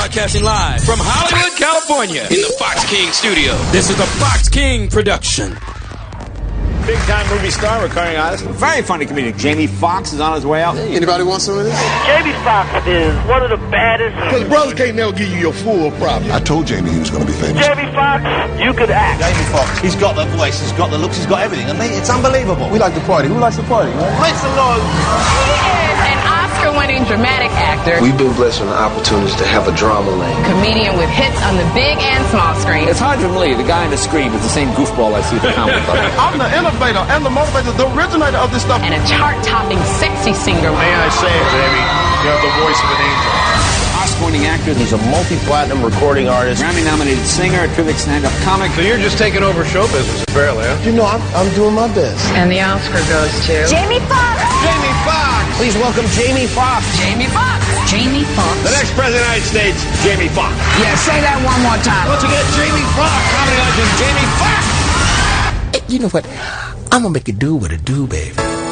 Broadcasting live from Hollywood, California, in the Fox King studio. This is a Fox King production. Big-time movie star, recurring artist, very funny comedian. Jamie Foxx is on his way out. Hey, anybody want some of this? Jamie Foxx is one of the baddest. Because brothers can't never give you your full problem. I told Jamie he was going to be famous. Jamie Foxx, you could act. Jamie Foxx, he's got the voice, he's got the looks, he's got everything. I mean, it's unbelievable. We like to party. Who likes to party, right? Praise the Lord. He is an Oscar-winning dramatic actor. We've been blessed with the opportunities to have a drama lane. Comedian with hits on the big and small screen. It's hard to believe the guy in the screen is the same goofball I see at the comic book. I'm the innovator and the motivator, the originator of this stuff. And a chart-topping sexy singer. May I say it, Jamie? You have the voice of an angel. Oscar-winning actor, He's a multi-platinum recording artist. Grammy-nominated singer, terrific stand-up comic. So you're just taking over show business, apparently, huh? You know, I'm doing my best. And the Oscar goes to Jamie Foxx. Jamie Foxx! Please welcome Jamie Foxx. Jamie Foxx. Jamie Foxx. The next president of the United States, Jamie Foxx. Yeah, say that one more time. Once again, Jamie Foxx, comedy legend Jamie Foxx. You know what? I'm going to make it do what it do, baby.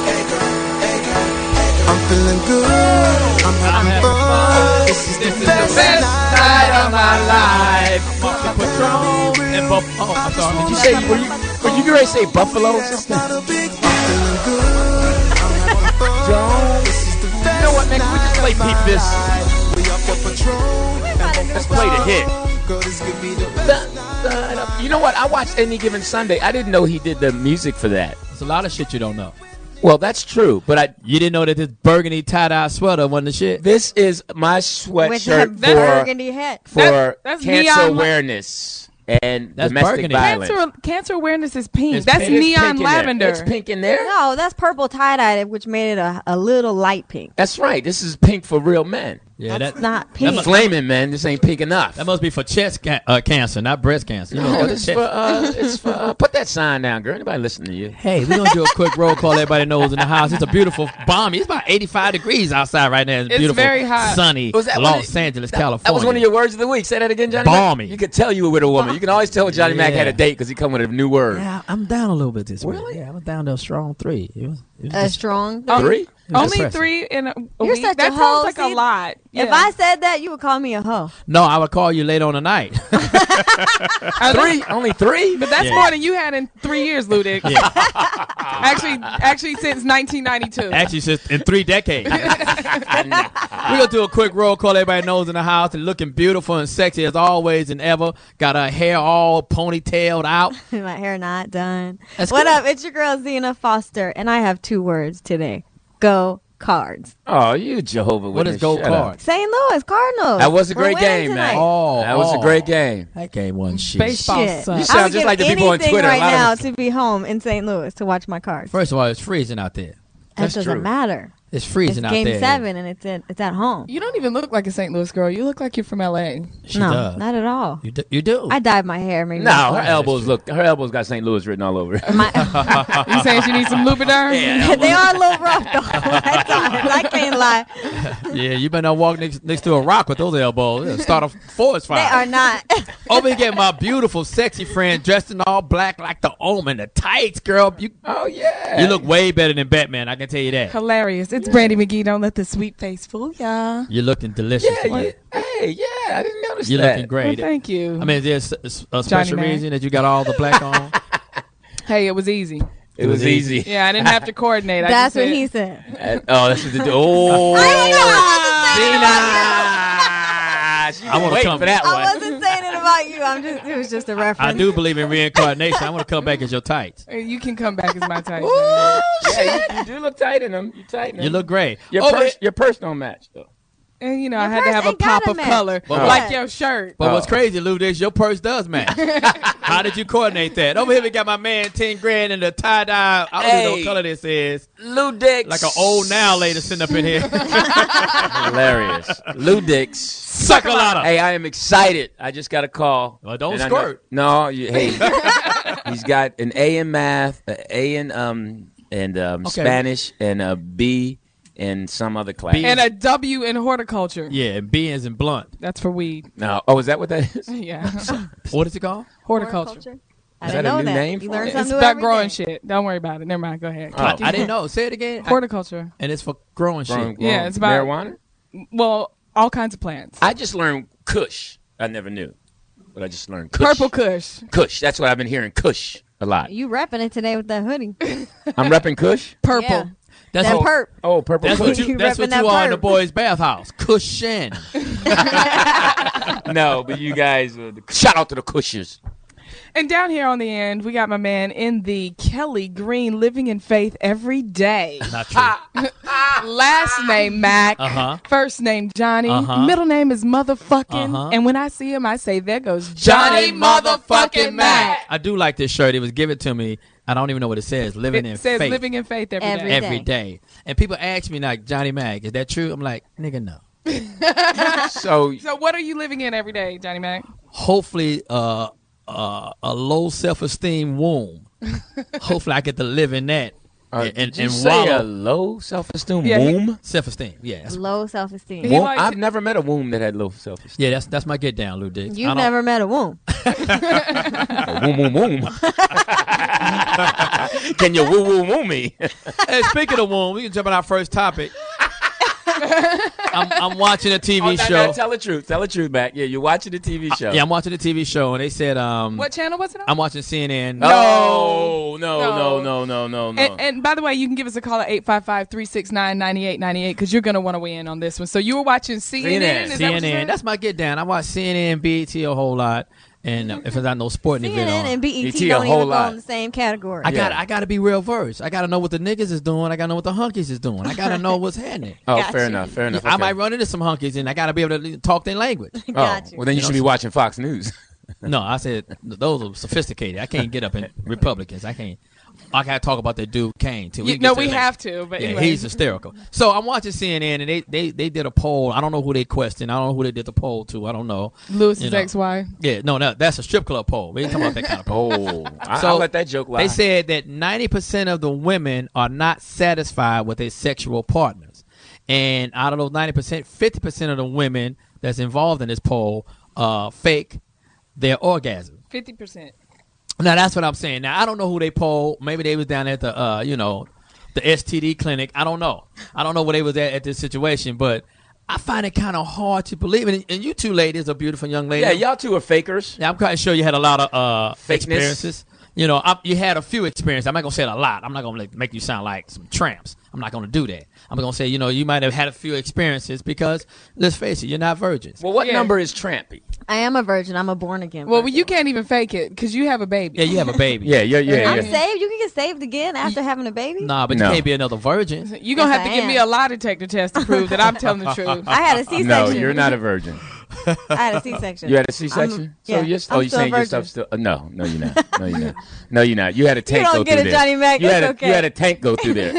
I'm feeling good. I'm having fun. This is the best night of my life. Patron and Buffalo. Oh, I'm sorry. Did you say, were you going to say Buffalo? I'm feeling good. I'm having fun. This is the best. You know what, man? Can we just play Peep This? We up for Patron. Let's play the hit. Girl, this give me the best. You know what? I watched Any Given Sunday. I didn't know he did the music for that. There's a lot of shit you don't know. Well, that's true, but you didn't know that this burgundy tie-dye sweater wasn't the shit. This is my sweatshirt With that burgundy hat. for That's cancer neon awareness and That's domestic burgundy. violence. Cancer awareness is pink. It's That's pink. neon lavender. It's pink in there. No, that's purple tie-dye, which made it a little light pink. That's right. This is pink for real men. Yeah, That's not pink. Flaming men. This ain't pink enough. That must be for chest cancer, not breast cancer. You know, No, got the it's chest. it's for put that sign down, girl. Anybody listening to you? Hey, we're going to do a quick roll call. Everybody knows in the house. It's a beautiful, balmy. It's about 85 degrees outside right now. It's beautiful, very hot. sunny Was that Los Angeles, California. That was one of your words of the week. Say that again, Johnny Balmy. Mac. You could tell you were with a woman. You can always tell Johnny Mac had a date because he come with a new word. Yeah, I'm down a little bit this week. Really? Yeah, I'm down to a strong 3. It was A just- strong. Three? Only impressive. 3 in a You're week. such That a hoe. sounds like See, a lot. If Yeah. I said that, you would call me a hoe. No, I would call you late on the night. Three? Only three? But that's Yeah. more than you had in 3 years, Ludic. Yeah. Actually, since 1992. Actually, since in 3 decades. We're going to do a quick roll call. Everybody knows in the house and looking beautiful and sexy as always and ever. Got her hair all ponytailed out. My hair not done. That's What good. up? It's your girl Zena Foster, and I have 2 words today. Go Cards. Oh, you Jehovah What is Witness. Go Shut up. Cards? St. Louis Cardinals. That was a We're great winning game, tonight. man. Oh, That was a great game. That game wasn't shit. Baseball Shit. sucks. You sound I would just give like the people on anything Twitter. right A lot now of to be home in St. Louis to watch my Cards. First of all, it's freezing out there. That That's doesn't true. matter. It's It's freezing out game there. 7, and it's at home. You don't even look like a St. Louis girl. You look like you're from L.A. She no, does. not at all. You do. I dyed my hair. Maybe No, her once. elbows got St. Louis written all over it. You saying she needs some Lubriderm? They are a little rough though. At times. I can't lie. Yeah, you better not walk next to a rock with those elbows. It'll start a forest fire. They are not. Over here, my beautiful, sexy friend dressed in all black like the Omen, the tights, girl. Oh, yeah. You look way better than Batman. I can tell you that. Hilarious. It's Brandy McGee. Don't let the sweet face fool ya. You're looking delicious. Yeah, hey, yeah, I didn't notice You're that. looking great. Well, thank you. I mean, is there a Johnny special Mac. reason that you got all the black on? Hey, it was easy. It was easy. Yeah, I didn't have to coordinate. I That's just what said, he said. Oh, that's what they do. Oh, Zena. I want to wait come for that I one. wasn't saying it about you. It was just a reference. I do believe in reincarnation. I want to come back as your tights. You can come back as my type. Yeah, you do look tight in them. You tight in them. You look great. Your purse don't match though. And Your I had to purse have a ain't gotta pop of match. color, But like your shirt. But what's crazy, Lou, is your purse does match. How did you coordinate that? Over here, we got my man 10 grand in the tie-dye. I don't even know what color this is. Lou Dix. Like an old now lady sitting up in here. Hilarious. Lou Dix. Suck a lot of. Hey, I am excited. I just got a call. Well, don't And I squirt. know- hey, he's got an A in math, an A in Spanish, and a B in some other class. And a W in horticulture. Yeah, and B is in blunt. That's for weed. No. Oh, is that what that is? Yeah. What is it called? Horticulture. I Is didn't that a know new that. name You for learn it? something It's new about every growing day. shit. Don't worry about it. Never mind. Go ahead. Oh. I didn't know. Say it again. Horticulture. And it's for growing shit. Yeah, it's about marijuana. Well, all kinds of plants. I just learned Kush. I never knew, but I just learned Kush. Purple Kush. Kush. That's what I've been hearing. Kush a lot. You repping it today with that hoodie. I'm repping Kush. Purple. Yeah. That's that what, perp. Oh, purple. That's Kush. what you. You That's repping what you that are in the perp. boys' bathhouse. Cushion. No, but you guys. Shout out to the Kushers. And down here on the end, we got my man in the Kelly Green Living in Faith Every Day. Not true. Last name Mac. Uh-huh. First name Johnny. Uh-huh. Middle name is motherfucking. Uh-huh. And when I see him, I say, there goes Johnny motherfucking Mac. I do like this shirt. It was given to me. I don't even know what it says. Living in It says faith. Living in Faith every day. Every day. And people ask me like, Johnny Mac, is that true? I'm like, nigga, no. So what are you living in every day, Johnny Mac? Hopefully, a low self-esteem womb. Hopefully, I get to live in that. Did you say a low self-esteem womb? Self-esteem, yeah. That's, Low self-esteem. Womb? I've never met a womb that had low self-esteem. yeah, that's my get down, Lou Dick. You've never met a womb. Womb. Can you woo me? Hey, speaking of womb, we can jump on our first topic. I'm watching a TV show. Tell the truth. Tell the truth, Mac. Yeah, you're watching the TV show. Yeah, I'm watching a TV show, and they said, what channel was it on? I'm watching CNN. No. And by the way, you can give us a call at 855-369-9898 because you're going to want to weigh in on this one. So you were watching CNN? Is that what you said? That's my get down. I watch CNN, BET a whole lot. And if there's not no sporting event on. CNN and BET BET don't a whole even go lot. in the same category. I gotta be real versed. I gotta know what the niggas is doing. I gotta know what the hunkies is doing. I gotta know what's happening. Oh, Got fair you. enough. Fair enough. I might run into some hunkies, and I gotta be able to talk their language. Got you. Well, then you should be watching Fox News. No, I said those are sophisticated. I can't get up in Republicans. I can't. I gotta talk about that dude Kane too. We have to. But yeah, anyway. he's hysterical. So I'm watching CNN, and they did a poll. I don't know who they questioned. I don't know who they did the poll to. I don't know. Lewis's ex-wife. Yeah, no, that's a strip club poll. We ain't talking about that kind of poll. I'll let that joke lie. They said that 90% of the women are not satisfied with their sexual partners. And out of those 90%, 50% of the women that's involved in this poll fake their orgasm. 50%. Now, that's what I'm saying. Now, I don't know who they polled. Maybe they was down at the, the STD clinic. I don't know. I don't know where they was at this situation, but I find it kind of hard to believe. And you two ladies are beautiful young ladies. Yeah, y'all two are fakers. Yeah, I'm quite sure you had a lot of Fakeness. experiences. You know, you had a few experiences. I'm not going to say it a lot. I'm not going to make you sound like some tramps. I'm not going to do that. I'm going to say, you might have had a few experiences because, let's face it, you're not virgins. Well, what number is trampy? I am a virgin. I'm a born again. Well, you can't even fake it because you have a baby. Yeah, you have a baby. Yeah. I'm saved. You can get saved again after having a baby. Nah, but you can't be another virgin. You're going to have to give me a lie detector test to prove that I'm telling the truth. I had a C-section. No, you're not a virgin. I had a C-section. You had a C-section? Yeah. You're I'm saying your stuff still? No, you're not. No, you're not. You had a tank don't go get through it, there. Johnny Mac. You It's okay. had a tank go through there.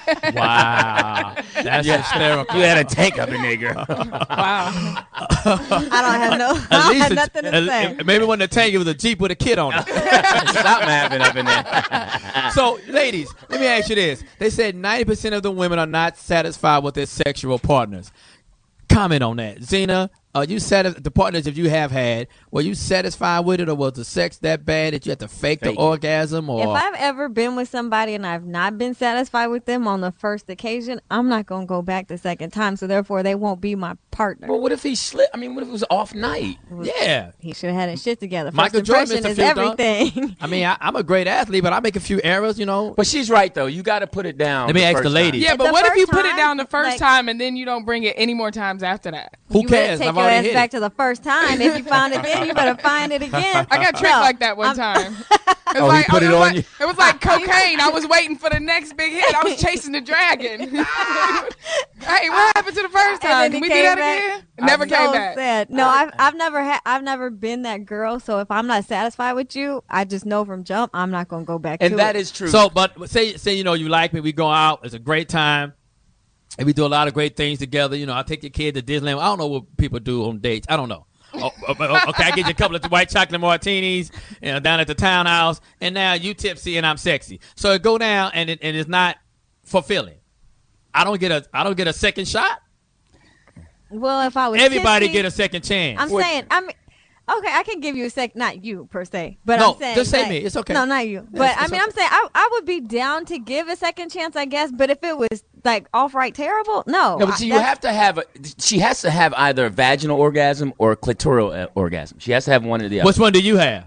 Wow. That's hysterical. You had a tank up in there, girl. Wow. I don't have nothing to say. Maybe when the tank, it was a Jeep with a kid on it. Something happened up in there. So, ladies, let me ask you this. They said 90% of the women are not satisfied with their sexual partners. Comment on that. Zena, are you the partners that you have had, were you satisfied with it, or was the sex that bad that you had to fake the orgasm? Or If I've ever been with somebody and I've not been satisfied with them on the first occasion, I'm not going to go back the second time, so therefore they won't be my partner. Well, what if he slipped? I mean, what if it was off night? Yeah. He should have had his shit together. First Michael Jordan impression missed a is few everything. I mean, I'm a great athlete, but I make a few errors, But she's right, though. You got to put it down. Let me ask the ladies. Yeah, but The what if first you put it time, down the first like- time and then you don't bring it any more times after that? Who You better cares? take I've your already ass hit back it. to the first time. If you found it then, you better find it again. I got tricked like that one time. It was he put it on you? It was like cocaine. I was waiting for the next big hit. I was chasing the dragon. Hey, what happened to the first time? And then Did he we do came that back. again? Never came back. Sad. No, I've never been that girl. So if I'm not satisfied with you, I just know from jump I'm not gonna go back. And to that it. is true. So, but say you like me, we go out, it's a great time, and we do a lot of great things together. I take your kid to Disneyland. I don't know what people do on dates. I don't know. Okay, I get you a couple of white chocolate martinis down at the townhouse, and now you tipsy and I'm sexy. So it go down, and it's not fulfilling. I don't get a second shot. Well, if I was Everybody tipsy, get a second chance. I'm saying Okay, I can give you a sec. Not you per se, but No, I'm saying just say like, me. It's okay. No, not you. But I mean, I'm saying I would be down to give a second chance, I guess. But if it was like outright terrible, no. No, but you have to have. She has to have either a vaginal orgasm or a clitoral orgasm. She has to have one or the other. Which one do you have?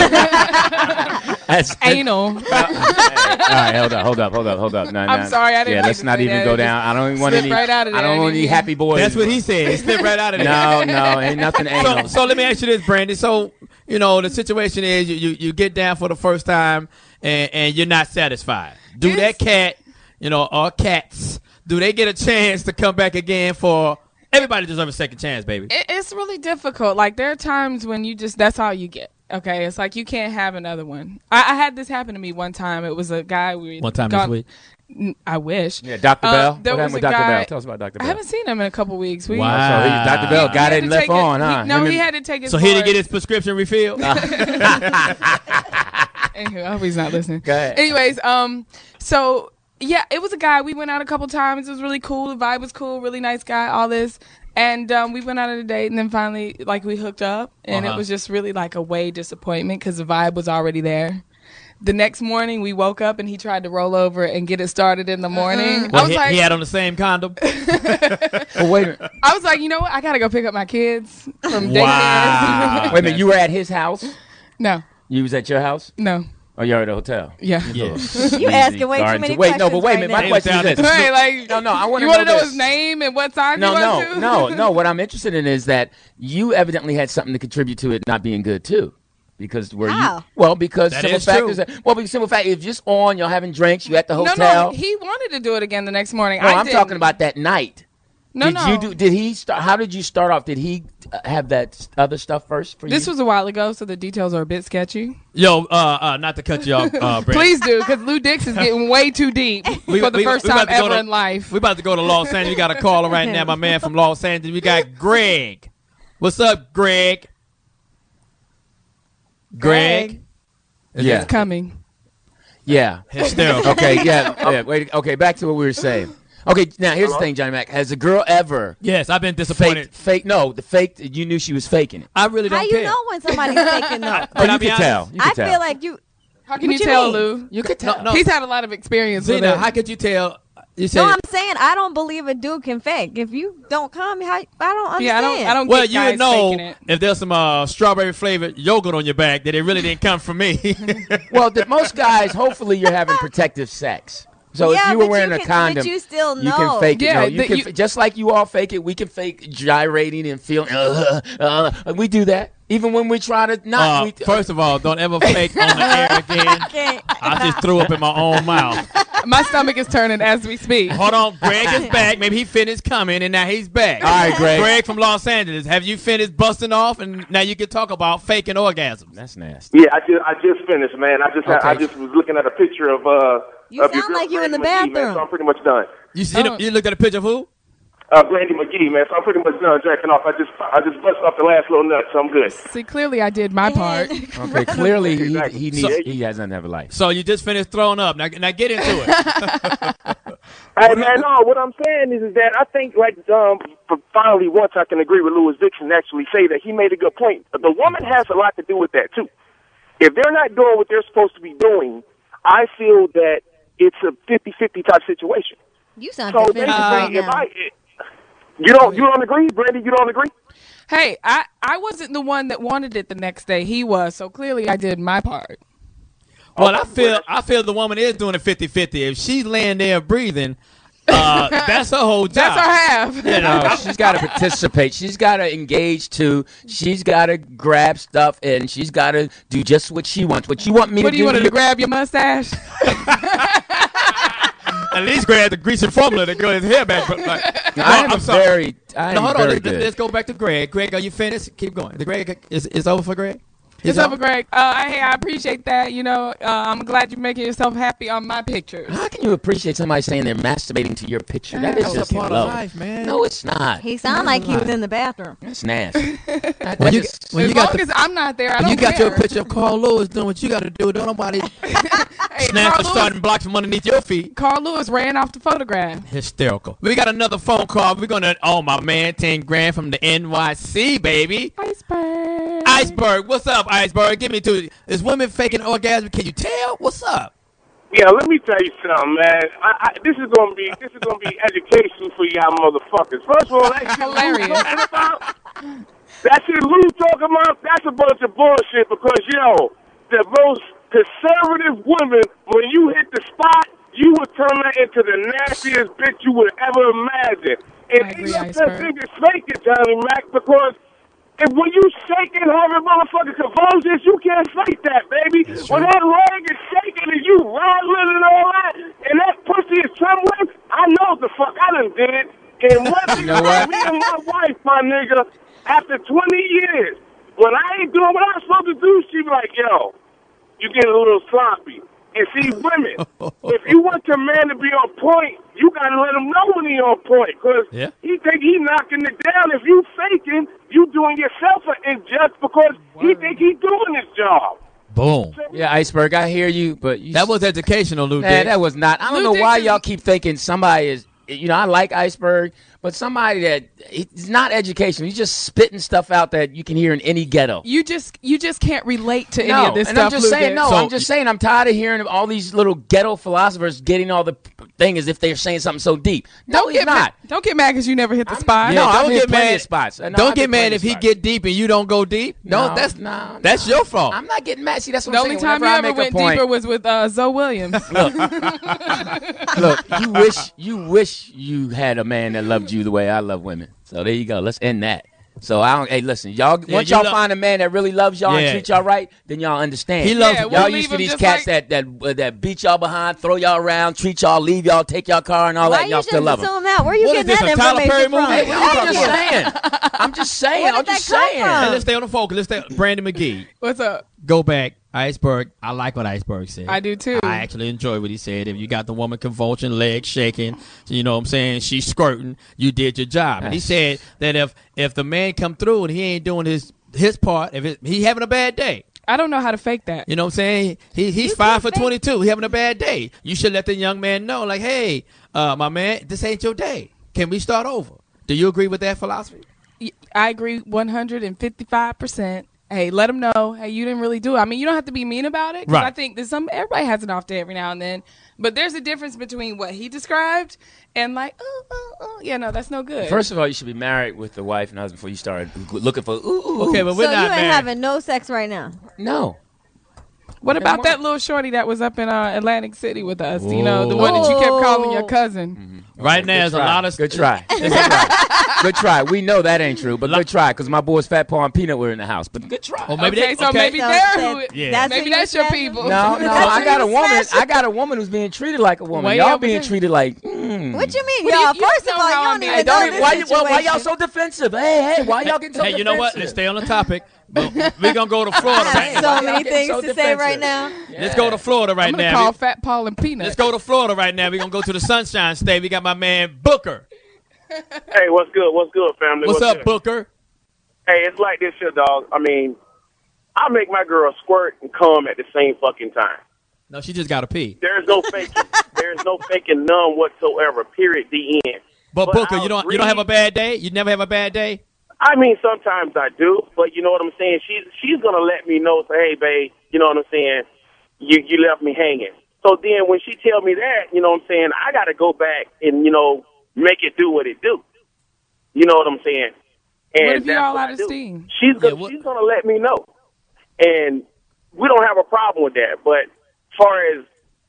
Anal. All right, hold up. No, I'm sorry, I didn't. Yeah, let's not even go down. I don't even want any. Right out of there. I don't want any happy boys. That's what he said. He slipped right out of there. No, ain't nothing anal. So let me ask you this, Brandon. So the situation is you get down for the first time and you're not satisfied. Do that cat, or cats, do they get a chance to come back again for? Everybody deserves a second chance, baby. It's really difficult. Like, there are times when that's all you get. Okay, it's like you can't have another one. I had this happen to me one time. It was a guy one time this week. I wish. Yeah, Dr. Bell. What happened with Dr. Guy, Bell? Tell us about Dr. Bell. I haven't seen him in a couple weeks. Wow. So Dr. Bell got it and left on, huh? He had to take his. So he didn't get his prescription refilled. Anyway, I hope he's not listening. Go ahead. Anyways, so yeah, it was a guy. We went out a couple times. It was really cool. The vibe was cool. Really nice guy. All this. And we went out on a date, and then finally, we hooked up, and it was just really like a way disappointment because the vibe was already there. The next morning, we woke up, and he tried to roll over and get it started in the morning. Well, he had on the same condom. Well, wait a minute. I was like, you know what? I got to go pick up my kids from daycare. Wow. Wait a minute. You were at his house? No. You was at your house? No. Oh, you're at a hotel? Yeah. You asking way too many questions. No, but wait a minute. My question is this. Right, no, I want to know. You want to know his name and what time he went to? No. What I'm interested in is that you evidently had something to contribute to it not being good, too. Because because simple fact, if just on, y'all having drinks, you at the hotel. No, he wanted to do it again the next morning. No, I'm talking about that night. No. Did he start? How did you start off? Did he have that other stuff first for you? This was a while ago, so the details are a bit sketchy. Yo, not to cut you off, Brandon. Please do, because Lou Dix is getting way too deep for the first time ever in life. We're about to go to Los Angeles. We got a caller right now, my man from Los Angeles. We got Greg. What's up, Greg? Greg? Yeah. It's coming. Yeah. Hysterical. Okay, yeah. Wait, okay, back to what we were saying. Okay, now here's the thing, Johnny Mac. Has a girl ever? Yes, I've been disappointed. You knew she was faking it. I really don't care. How you know when somebody's faking though? You can tell. I feel like you. How can you tell, Lou? You can tell. No. He's had a lot of experience with Zena, it. how could you tell? No, I'm saying I don't believe a dude can fake. If you don't come, I don't understand. Yeah, I don't well, get guys you know, faking it. if there's some strawberry flavored yogurt on your back, that it really didn't come from me. Well, most guys, hopefully, you're having protective sex. So if you were wearing a condom, but you still know. You can fake it. Yeah, No, you can just like you all fake it. We can fake gyrating and feeling. We do that even when we try to not. First of all, don't ever fake on the air again. I just threw up in my own mouth. My stomach is turning as we speak. Hold on, Greg is back. Maybe he finished coming and now he's back. All right, Greg. Greg from Los Angeles, have you finished busting off? And now you can talk about faking orgasms. That's nasty. Yeah, I just finished, man. I just was looking at a picture of You of your sound girl, like you in the Brandy McGee, bathroom. man, so I'm pretty much done. You looked at a picture of who? Brandy McGee, man. So I'm pretty much done jacking off. I just busted off the last little nut, so I'm good. See, clearly I did my part. Okay, clearly he has nothing to have a life. So you just finished throwing up. Now get into it. Hey, man, no, what I'm saying is that I think, finally, once I can agree with Louis Dixon and actually say that he made a good point. The woman has a lot to do with that, too. If they're not doing what they're supposed to be doing, I feel that it's a 50-50 type situation. You sound so defensive right basically, now. you don't agree, Brandy? You don't agree? Hey, I wasn't the one that wanted it the next day. He was, so clearly I did my part. Well, I feel the woman is doing it 50-50. If she's laying there breathing, that's her whole job. That's her half. You know, she's got to participate. She's got to engage too. She's got to grab stuff, and she's got to do just what she wants. What you want me to do? What do you want her to grab your mustache? At least grab the greasy formula to grow his hair back. But I'm sorry. Hold on. Let's go back to Greg. Greg, are you finished? Keep going. The Greg is over for Greg. It's over, Greg. Hey, I appreciate that. You know, I'm glad you're making yourself happy on my pictures. How can you appreciate somebody saying they're masturbating to your picture? That is just part low. of life, man. No, it's not. He sounded like he was in the bathroom. That's nasty. As long as I'm not there, I don't care. You got your picture of Carl Lewis doing what you got to do. Don't nobody snatch the starting blocks from underneath your feet. Carl Lewis ran off the photograph. Hysterical. We got another phone call. We're going to, my man, 10 grand from the NYC, baby. Iceberg. Iceberg. What's up, Iceberg? Give me to it. Is women faking orgasm? Can you tell? What's up? Yeah, let me tell you something, man. This is gonna be education for y'all motherfuckers. First of all, that shit Lou talking about, that's a bunch of bullshit because the most conservative women, when you hit the spot, you would turn that into the nastiest bitch you would ever imagine. And you think it's fake it, Johnny Mac, because when you shaking having motherfucking convulsions, you can't fake that, baby. When that leg is shaking and you rattling and all that, and that pussy is trembling, I know the fuck I done did it. And me and my wife, my nigga, after 20 years, when I ain't doing what I'm supposed to do, she be like, yo, you get a little sloppy. And see, women, if you want your man to be on point, you got to let him know when he on point. Because he think he knocking it down. If you faking, you doing yourself an injustice because he think he doing his job. Boom. Yeah, Iceberg, I hear you, but that was educational, Lou. That was not. I don't know why y'all keep thinking somebody is. I like Iceberg, but somebody that it's not educational. He's just spitting stuff out that you can hear in any ghetto. You just can't relate to any of this stuff. I'm just saying. I'm just saying. I'm tired of hearing all these little ghetto philosophers getting all the thing as if they're saying something so deep. No, he's not. Don't get mad because you never hit the spot. Don't get mad. Spots. Don't get mad if he get deep and you don't go deep. That's your fault. I'm not getting mad. See, that's what the I'm only saying. time you ever went deeper was with Zoe Williams. Look, you wish you had a man that loved you the way I love women. So there you go. Let's end that. So hey, listen, y'all. Once y'all find a man that really loves y'all and treat y'all right, then y'all understand. He loves y'all. Used to these cats that beat y'all behind, throw y'all around, treat y'all, leave y'all, take y'all car and all that. And y'all still love them. Where you getting that information from? I'm just saying. Hey, let's stay on the focus. Let's stay. Brandon McGee. What's up? Go back. Iceberg. I like what Iceberg said. I do too. I actually enjoy what he said. If you got the woman convulsion, legs shaking, you know what I'm saying, she's squirting, you did your job. Nice. And he said that if the man come through and he ain't doing his part, if he having a bad day. I don't know how to fake that. You know what I'm saying? He's 5 for 22. He having a bad day. You should let the young man know, like, hey, my man, this ain't your day. Can we start over? Do you agree with that philosophy? I agree 155%. Hey, let them know. Hey, you didn't really do it. I mean, you don't have to be mean about it. Right. I think everybody has an off day every now and then. But there's a difference between what he described and like, that's no good. First of all, you should be married with the wife and husband before you start looking for Okay, but we're not married. So you ain't having no sex right now? No. What about that little shorty that was up in Atlantic City with us? Whoa. You know, the one that you kept calling your cousin. Mm-hmm. Right now, there's a lot of... Good try. Good try. We know that ain't true, but good try, because my boys Fat Paw and Peanut were in the house. But good try. Well, maybe maybe that's your people. No, I got a woman who's being treated like a woman. Y'all being treated like. What you mean, y'all? First of all, you don't even know this situation. Why y'all so defensive? Hey, why y'all getting so defensive? Hey, you know what? Let's stay on the topic. We're going to go to Florida right now. So many things to say right now. Yeah. Let's go to Florida right now. I'm going to call Fat Paul and Peanut. Let's go to Florida right now. We're going to go to the Sunshine State. We got my man Booker. Hey, what's good? What's good, family? What's up, good? Booker? Hey, it's like this shit, dog. I mean, I make my girl squirt and come at the same fucking time. No, she just got to pee. There's no faking. There's no faking none whatsoever, period, the end. But Booker, you don't have a bad day? You never have a bad day? I mean, sometimes I do, but you know what I'm saying? She's going to let me know, say, hey, babe, you know what I'm saying? You left me hanging. So then when she tell me that, you know what I'm saying, I got to go back and, make it do what it do. You know what I'm saying? And what if you're all out of steam? She's going to let me know. And we don't have a problem with that. But as far as,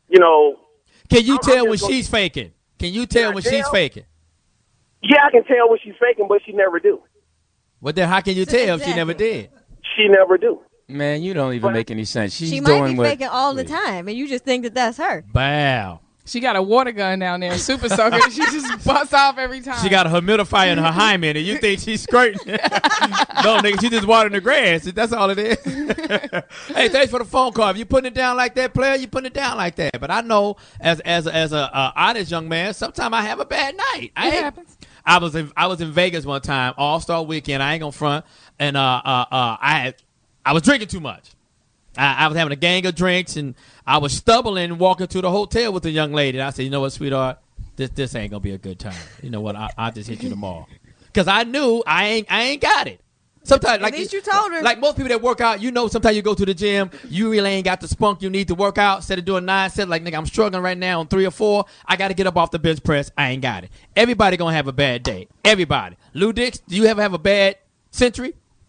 Can you tell when she's faking? Can you tell when she's faking? Yeah, I can tell when she's faking, but she never do. Well, then how can you tell if she never did? She never do. Man, you don't even make any sense. She might be faking all the time, and you just think that that's her. Wow. She got a water gun down there, super soaker. She just busts off every time. She got a humidifier in her hymen, and you think she's squirting. No, nigga, she just watering the grass. That's all it is. Hey, thanks for the phone call. If you putting it down like that, player, you putting it down like that. But I know, as a honest young man, sometimes I have a bad night. It happens. I was in Vegas one time, All-Star Weekend. I ain't gonna front, and I was drinking too much. I was having a gang of drinks, and I was stumbling walking to the hotel with a young lady. And I said, you know what, sweetheart, this ain't gonna be a good time. You know what? I'll just hit you tomorrow, because I knew I ain't got it. Sometimes, At least you told her. Like most people that work out, sometimes you go to the gym, you really ain't got the spunk you need to work out. Instead of doing 9 sets, like, nigga, I'm struggling right now on 3 or 4. I got to get up off the bench press. I ain't got it. Everybody going to have a bad day. Everybody. Lou Dix, do you ever have a bad century?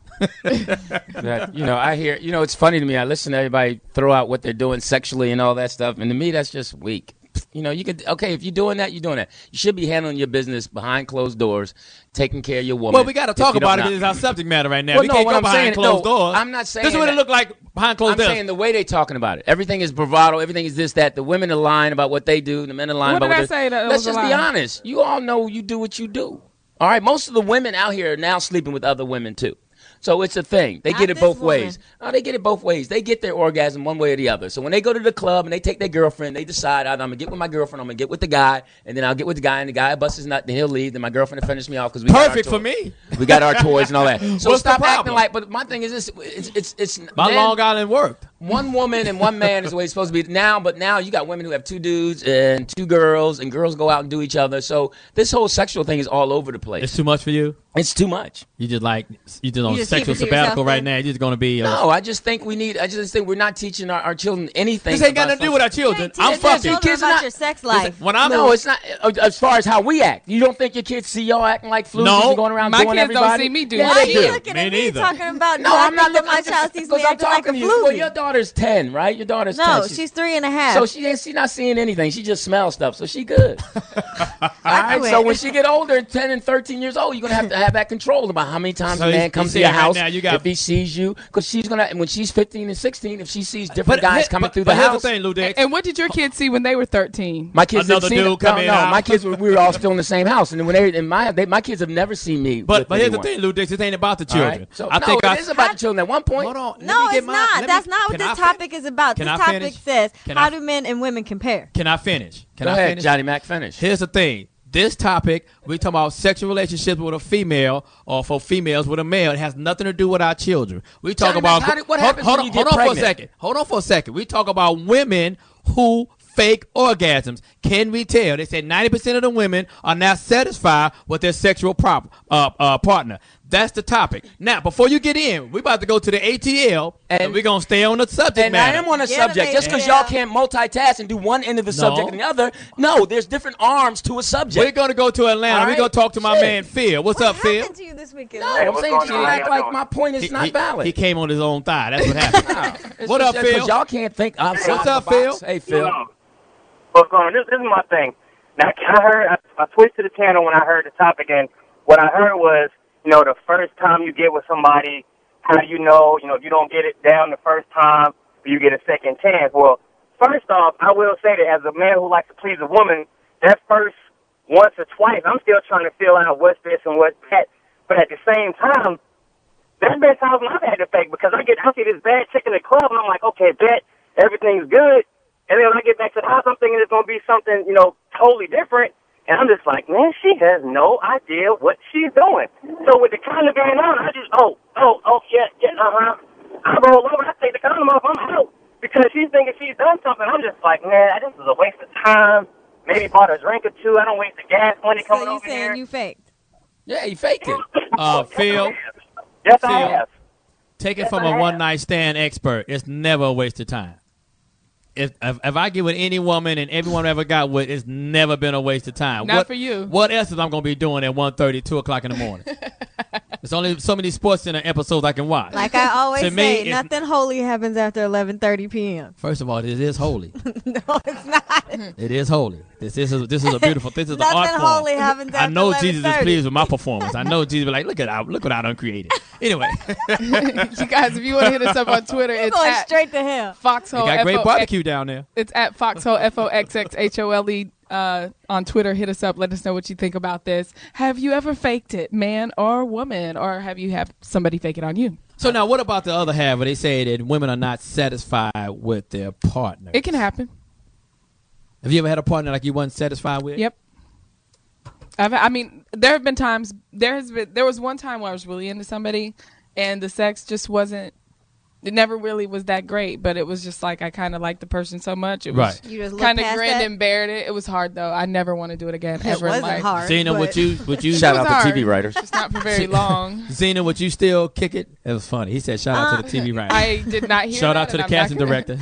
I hear, it's funny to me. I listen to everybody throw out what they're doing sexually and all that stuff. And to me, that's just weak. You could, if you're doing that, you're doing that. You should be handling your business behind closed doors, taking care of your woman. Well, we got to talk about it. It's our subject matter right now. Well, we can't go behind closed doors. I'm not saying this is what it look like behind closed doors. I'm saying the way they're talking about it. Everything is bravado. Everything is this, that. The women are lying about what they do. The men are lying about what they do. Let's just be honest. You all know you do what you do. All right? Most of the women out here are now sleeping with other women, too. So it's a thing. They get it both ways. No, they get it both ways. They get their orgasm one way or the other. So when they go to the club and they take their girlfriend, they decide, I'm going to get with my girlfriend, I'm going to get with the guy, and then I'll get with the guy, and the guy busts his nut, then he'll leave, then my girlfriend will finish me off because we perfect for me. We got our toys and all that. So What's stop the problem? acting like, but my thing is this, it's my Long Island worked. One woman and one man is the way it's supposed to be now, but now you got women who have 2 dudes and 2 girls, and girls go out and do each other. So this whole sexual thing is all over the place. It's too much for you? It's too much. You just on sexual sabbatical right now. You're just going to be. No, I just think we're not teaching our children anything. This ain't got nothing to do with our children. I'm fucking. Kids about your sex life. No, it's not. As far as how we act, you don't think your kids see y'all acting like floozies and going around doing everybody? My kids don't see me do Why that. are you looking at me talking about? No, I'm not looking at my child sees me acting like a floozy. Well, your daughter's 10, right? Your daughter's 10. No, she's 3.5. So she's not seeing anything. She just smells stuff. So she good. All right. So when she get older, 10 and 13 years old, you're gonna have that control about how many times a man comes to your house if he sees you, because she's gonna. When she's 15 and 16, if she sees different guys coming through the house. Here's the thing, Lou Dix. And what did your kids see when they were 13? My kids Another dude come in. No, my kids we were all still in the same house, and when my kids have never seen me. But here's the thing, Lou Dix. It ain't about the children. Right? So it is about the children. At one point, hold on. No, it's not. That's not what this topic is about. This topic says, how do men and women compare? Can I finish? Go ahead, Johnny Mac, finish. Here's the thing. This topic, we talk about sexual relationships with a female or for females with a male. It has nothing to do with our children. We talk Johnny about. Mac, what happens when you get hold on pregnant? for a second. Hold on for a second. We talk about women who fake orgasms. Can we tell? They said 90% of the women are not satisfied with their sexual partner. That's the topic. Now, before you get in, we're about to go to the ATL, and we're going to stay on the subject matter. I am on the subject. Just because y'all can't multitask and do one end of the subject and the other, no, there's different arms to a subject. We're going to go to Atlanta. Right? We're going to talk to my man, Phil. What's up, Phil? What happened to you this weekend? No, I'm saying you act like my point is not valid. He came on his own thigh. That's what happened. What up, Phil? Because y'all can't think outside What's up, Phil? Hey, Phil. What's going on? This is my thing. Now, I switched to the channel when I heard the topic, and what I heard was, the first time you get with somebody, how do you know, if you don't get it down the first time, you get a second chance? Well, first off, I will say that as a man who likes to please a woman, that first once or twice, I'm still trying to feel out what's this and what's that. But at the same time, there's been times when I've had to fake because I see this bad chick in the club, and I'm like, okay, bet, everything's good. And then when I get back to the house, I'm thinking it's going to be something, totally different. And I'm just like, man, she has no idea what she's doing. So with the condom going on, I just, I roll over, I take the condom off, I'm out. Because she's thinking she's done something. I'm just like, man, this is a waste of time. Maybe bought a drink or two. I don't waste the gas money coming over here. So you saying you faked? Yeah, he faked it. Phil. Yes, I have. Take it from a one-night stand expert. It's never a waste of time. If I get with any woman and everyone I ever got with, it's never been a waste of time. Not for you. What else is I'm going to be doing at 1:30, 2 o'clock in the morning? There's only so many SportsCenter episodes I can watch. Like I always To say, me, nothing holy happens after 11:30 p.m. First of all, it is holy. No, it's not. It is holy. This is a beautiful. This is the art Nothing form. holy happens after I know Jesus is 11:30. pleased with my performance. I know Jesus be like, look what I done created. Anyway, You guys, if you want to hit us up on Twitter, You're it's going at straight to hell. Foxhole. you got great barbecue down there. It's at Foxhole, FOXXHOLE. On Twitter, hit us up. Let us know what you think about this. Have you ever faked it, man or woman? Or have you had somebody fake it on you? So now, what about the other half where they say that women are not satisfied with their partner? It can happen. Have you ever had a partner like you wasn't satisfied with? Yep. I mean, there have been times. There was one time where I was really into somebody, and the sex just wasn't it never really was that great, but it was just like I kind of liked the person so much. It was Right. You just kind of looked past grinned that? and bared it. It was hard though. I never want to do it again ever in wasn't life. hard. Zena, would you Shout It out was to hard. TV writers. Just not for very long. Zena, would you still kick it? It was funny. He said, "Shout out to the TV writer." I did not hear Shout that, out to the and I'm casting not director,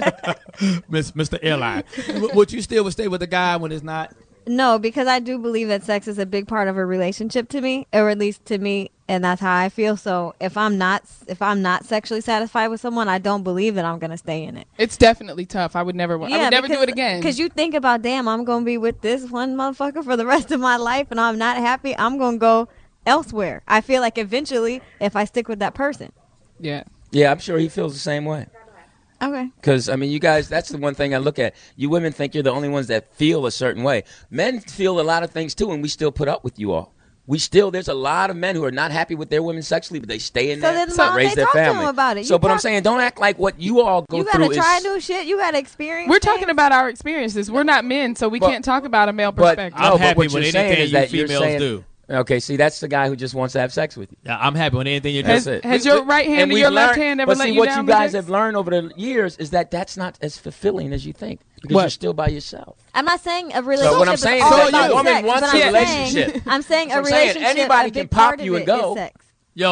Mr. Airline. Would you still stay with a guy when it's not? No, because I do believe that sex is a big part of a relationship to me, or at least to me, and that's how I feel. So if I'm not sexually satisfied with someone, I don't believe that I'm gonna stay in it. It's definitely tough. I would never do it again. Because you think about, damn, I'm gonna be with this one motherfucker for the rest of my life, and I'm not happy. I'm gonna go elsewhere. I feel like eventually, if I stick with that person. Yeah. Yeah, I'm sure he feels the same way. Okay. Because, I mean, you guys, that's the one thing I look at. You women think you're the only ones that feel a certain way. Men feel a lot of things, too, and we still put up with you all. There's a lot of men who are not happy with their women sexually, but they stay in there then and why don't raise they their talk to family. them about it? So, You but I'm talk- saying, don't act like what you all go You through gotta try is... new shit. You gotta experience. We're talking about our experiences. We're not men, so we But- can't talk about a male But, perspective. no, I'm but happy what with you're saying anything is you that you're females saying... do. Okay, see, that's the guy who just wants to have sex with you. Yeah, I'm happy with anything you do. That's it. Has your right hand And or we've your left learned- hand ever but let see, you what down you with guys dicks? have learned over the years is that that's not as fulfilling as you think because What? you're still by yourself. I'm not saying a relationship. what I'm is saying all is that about the woman sex, wants but a I'm relationship. saying- I'm saying That's a what I'm saying. relationship. Anybody a can big pop part of you and it go. is sex.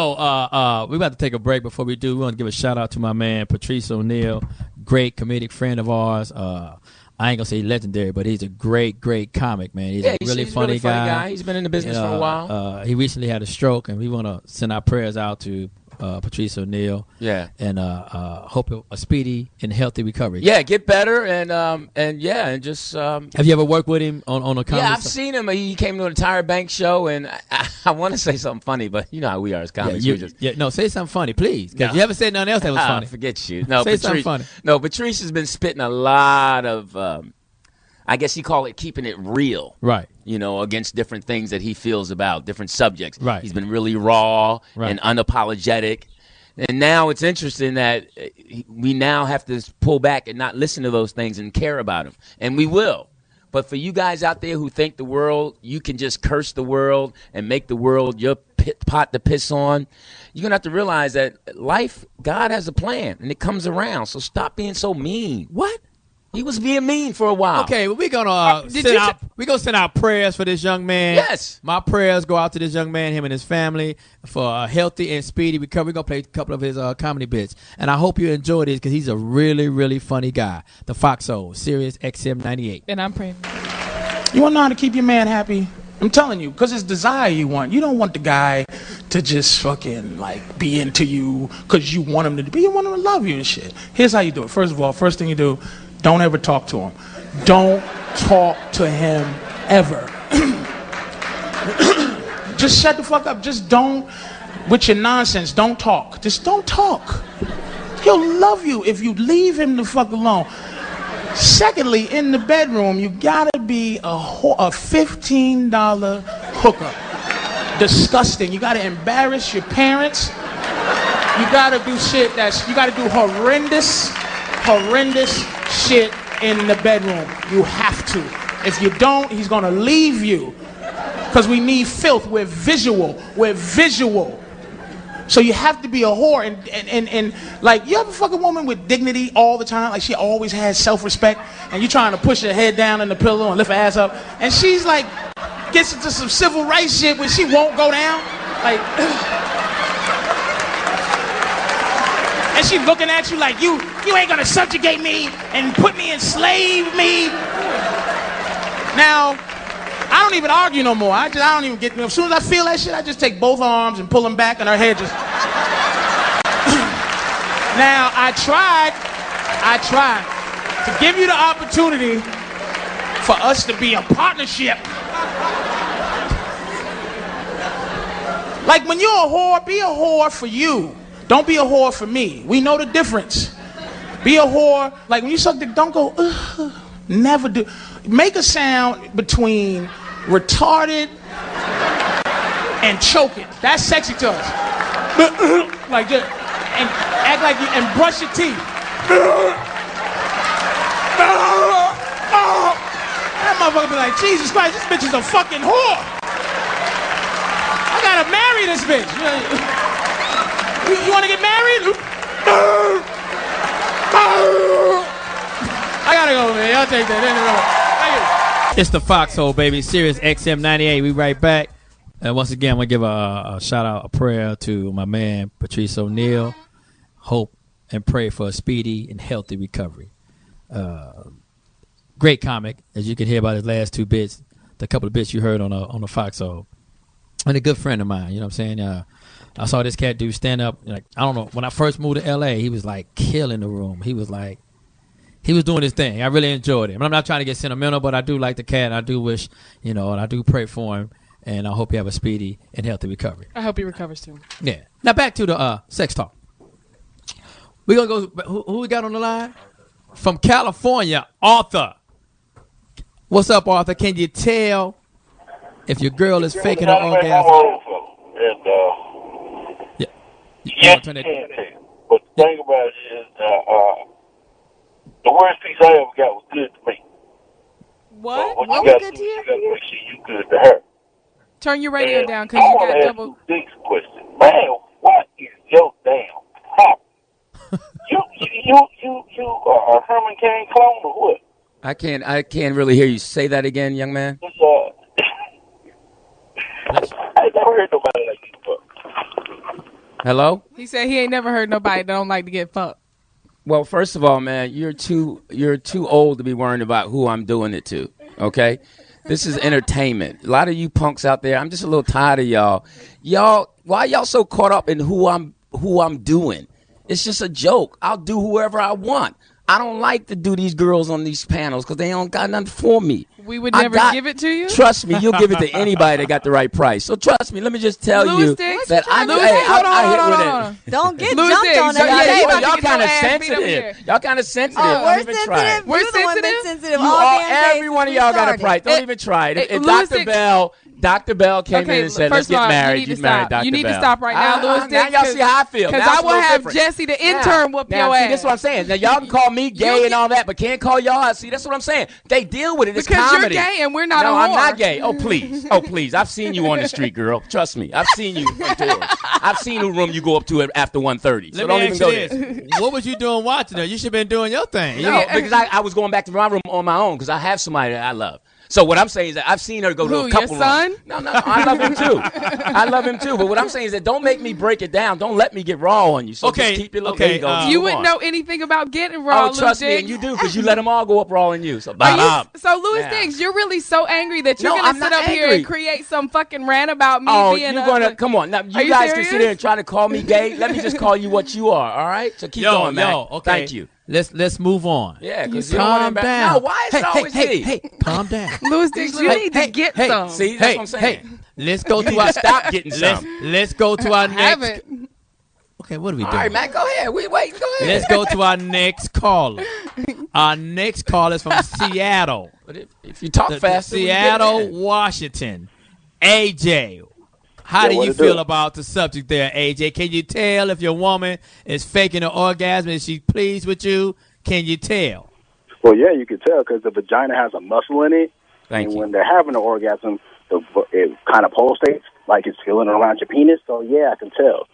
Yo, we're about to take a break. Before we do, we want to give a shout out to my man Patrice O'Neal, great comedic friend of ours. I ain't gonna say legendary, but he's a great comic, man. He's a really funny guy. He's been in the business for a while. He recently had a stroke, and we want to send our prayers out to Patrice O'Neal. Yeah. And hope a speedy and healthy recovery. Yeah, get better and just. Have you ever worked with him on a comedy? Yeah, I've seen him. He came to an entire bank show, and I want to say something funny, but you know how we are as comics. No, say something funny, please, because you haven't said nothing else that was funny. Forget you. No, say something funny. No, Patrice has been spitting a lot of. I guess he call it keeping it real. Right. You know, against different things that he feels about, different subjects. Right. He's been really raw and unapologetic. And now it's interesting that we now have to pull back and not listen to those things and care about them. And we will. But for you guys out there who think the world, you can just curse the world and make the world your pot to piss on, you're going to have to realize that life, God has a plan, and it comes around. So stop being so mean. What? He was being mean for a while. Okay, well, we're gonna send out prayers for this young man. Yes, my prayers go out to this young man, him and his family, for a healthy and speedy recovery. We're gonna play a couple of his comedy bits, and I hope you enjoy this because he's a really funny guy. The Fox Soul, Sirius XM 98. And I'm praying. You want to know how to keep your man happy? I'm telling you, because it's desire you want. You don't want the guy to just fucking like be into you because you want him to be. You want him to love you and shit. Here's how you do it. First of all, first thing you do. Don't ever talk to him. Don't talk to him ever. Just shut the fuck up. Just don't, with your nonsense, don't talk. Just don't talk. He'll love you if you leave him the fuck alone. Secondly, in the bedroom, you gotta be a $15 hookup. Disgusting. You gotta embarrass your parents. You gotta do shit you gotta do horrendous shit in the bedroom. You have to. If you don't, he's gonna leave you. Because we need filth. We're visual. So you have to be a whore and like, you ever fuck a woman with dignity all the time? Like, she always has self-respect, and you're trying to push her head down in the pillow and lift her ass up, and she's like, gets into some civil rights shit where she won't go down. Like, and she looking at you like, you ain't gonna subjugate me and put me, enslave me. Now, I don't even argue no more. I don't even get, as soon as I feel that shit, I just take both arms and pull them back, and her head just. Now, I tried to give you the opportunity for us to be a partnership. Like, when you're a whore, be a whore for you. Don't be a whore for me. We know the difference. Be a whore. Like, when you suck dick, don't go, ugh. Never do. Make a sound between retarded and choking. That's sexy to us. Like, just, and act like you, and brush your teeth. That motherfucker be like, Jesus Christ, this bitch is a fucking whore. I gotta marry this bitch. You wanna get married? I'll take that. It's the Foxhole, baby. Sirius XM 98. We right back. And once again, I'm going to give a shout out, a prayer to my man, Patrice O'Neal. Hope and pray for a speedy and healthy recovery. Great comic, as you can hear about his last two bits, the couple of bits you heard on the Foxhole. And a good friend of mine, you know what I'm saying? I saw this cat do stand up. Like, I don't know. When I first moved to L.A., he was like killing the room. He was doing his thing. I really enjoyed it. I'm not trying to get sentimental, but I do like the cat. And I do wish, and I do pray for him. And I hope you have a speedy and healthy recovery. I hope he recovers too. Yeah. Now back to the sex talk. We're going to go. Who we got on the line? From California, Arthur. What's up, Arthur? Can you tell if your girl is faking her orgasm? Yeah. Yes, but the thing about it is, the worst piece I ever got was good to me. What? What was good to you? You got to make sure you good to her. Turn your radio down because you got double. Next question, man. What is your damn problem? you a Herman Cain clone or what? I can't really hear you. Say that again, young man. I ain't never heard nobody like you fuck. Hello? He said he ain't never heard nobody that don't like to get fucked. Well, first of all, man, you're too old to be worrying about who I'm doing it to. Okay? This is entertainment. A lot of you punks out there, I'm just a little tired of y'all. Why y'all so caught up in who I'm doing? It's just a joke. I'll do whoever I want. I don't like to do these girls on these panels because they don't got nothing for me. We would never give it to you? Trust me, you'll give it to anybody that got the right price. So trust me, let me just tell you that I hit with it. Don't get Louis jumped Dix, on so y'all kind of sensitive. Y'all kind of sensitive. Oh, don't we're even try it. sensitive. We're the one that's sensitive. You all, every one of y'all got a price. Don't even try it. If Dr. Bell came in and said, let's get married. You married Dr. Bell. You need to stop right now, Louis Dix. Now y'all see how I feel. Because I will have Jesse the intern whoop your ass. That's what I'm saying. Now y'all can call me gay and all that, but can't call y'all out. See, that's what I'm saying. They deal with it. It's because comedy. You're gay and we're not a whore. No, I'm not gay. Oh, please. Oh, please. I've seen you on the street, girl. Trust me. I've seen you in doors. I've seen the room you go up to after 1:30. So don't even go there. What was you doing watching her? You should have been doing your thing. No, because I was going back to my room on my own because I have somebody that I love. So what I'm saying is that I've seen her go to a couple your son? rooms. No, I love him too. I love him too. But what I'm saying is that don't make me break it down. Don't let me get raw on you. So just keep your little ego. You wouldn't know anything about getting raw, Oh, trust me, and you do because you let them all go up raw on you. So So Louis Dix, you're really so angry that you're going to sit up here and create some fucking rant about me being you're gonna come on. Now you guys can sit there and try to call me gay. Let me just call you what you are, all right? So keep going, man. Okay. Thank you. Let's move on. Yeah, because calm down. No, why is it always me? Hey, calm down. Louis Dix, you need to get some. See, that's what I'm saying. Let's go to our stop getting some. Let's go to our next. Okay, what are we doing? All right, Matt, go ahead. Wait, go ahead. Let's go to our next caller. Our next caller is from Seattle. But if you talk fast, Seattle, Washington. AJ. How do you feel about the subject there, AJ? Can you tell if your woman is faking an orgasm? Is she pleased with you? Can you tell? Well, yeah, you can tell because the vagina has a muscle in it. Thank you. When they're having an orgasm, it kind of pulsates like it's feeling around your penis. So, yeah, I can tell.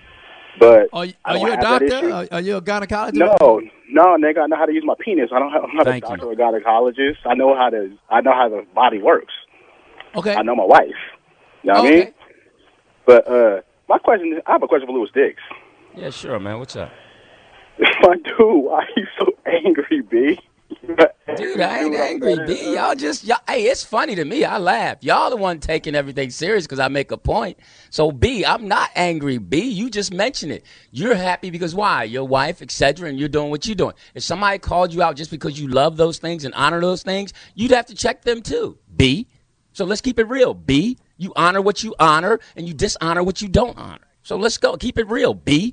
But are you a doctor? Are you a gynecologist? No, nigga, I know how to use my penis. I'm not a doctor or a gynecologist. I know how the body works. Okay. I know my wife. You know what I mean? But I have a question for Louis Dix. Yeah, sure, man. What's up? My dude, why are you so angry, B? Dude, I ain't angry, B. Y'all, hey, it's funny to me. I laugh. Y'all the one taking everything serious because I make a point. So, B, I'm not angry, B. You just mentioned it. You're happy because why? Your wife, etc., and you're doing what you're doing. If somebody called you out just because you love those things and honor those things, you'd have to check them too, B. So let's keep it real, B. You honor what you honor, and you dishonor what you don't honor. So let's go. Keep it real, B.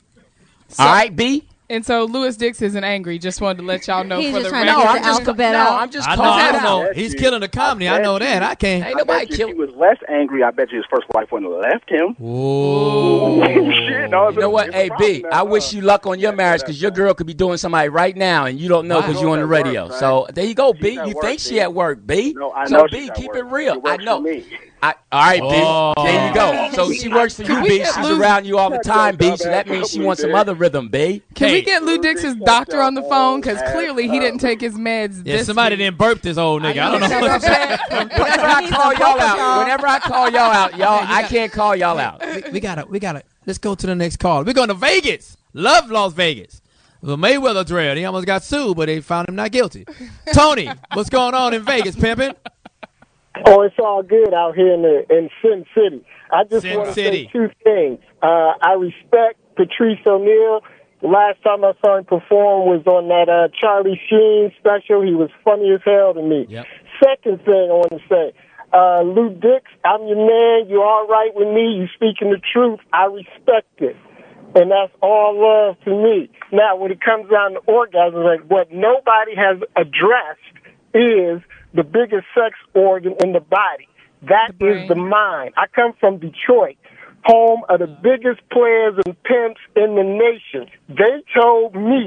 All right, B? And so Louis Dix isn't angry. Just wanted to let y'all know He's for just the trying record. to get the alphabet out. I'm just I calling know. He's killing the comedy. I know that. I can't. Ain't nobody If he was less angry, I bet you his first wife wouldn't have left him. Whoa. Shit. no, You know what? it's a Hey, problem B, now, I wish you luck on your marriage because your girl could be doing somebody right now and you don't know because you're on the radio. Work, so there you go, B. She's at You work, think B. she at work, B? No, I so know B, she's at keep work. it real. She works I know. for me. All right, Oh. B. There you go. So she works for you, B. She's around you all the time, B. So that means she wants some other rhythm, B. Can we get Lou Dix's doctor on the phone? Because clearly he didn't take his meds. Yeah, this somebody week. didn't burp this old nigga. I don't know what I'm saying. Whenever I call y'all out, I can't call y'all out. We gotta. Let's go to the next call. We're going to Vegas. Love Las Vegas. The Mayweather trail. He almost got sued, but they found him not guilty. Tony, what's going on in Vegas, pimpin'? Oh, it's all good out here in Sin City. I just want to say two things. I respect Patrice O'Neal. The last time I saw him perform was on that Charlie Sheen special. He was funny as hell to me. Yep. Second thing I want to say, Lou Dix, I'm your man. You're all right with me. You speaking the truth. I respect it. And that's all love to me. Now, when it comes down to orgasm, like what nobody has addressed is the biggest sex organ in the body. That is the mind. I come from Detroit, home of the biggest players and pimps in the nation. They told me.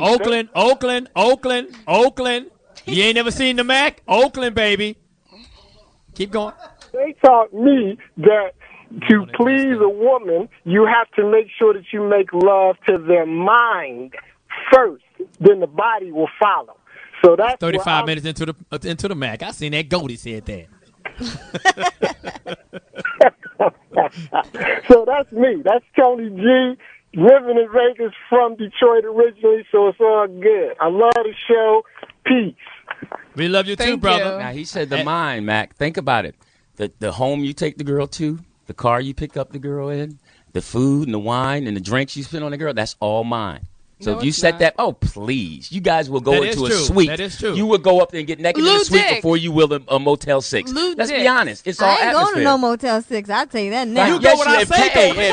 Oakland. You ain't never seen the Mac? Oakland, baby. Keep going. They taught me that to please a woman, you have to make sure that you make love to their mind first. Then the body will follow. So that's 35 minutes into the Mac. I seen that Goldie said that. So that's me. That's Tony G, living in Vegas from Detroit originally, so it's all good. I love the show. Peace. We love you too, brother. Now, he said the mind, Mac. Think about it. The home you take the girl to, the car you pick up the girl in, the food and the wine and the drinks you spend on the girl, that's all mine. So if you set that, please, you guys will go into a suite. That is true. You would go up there and get naked in the suite before you will a Motel 6. Let's be honest. It's all I ain't atmosphere. going to no Motel 6. I'll tell you that now. You go when I say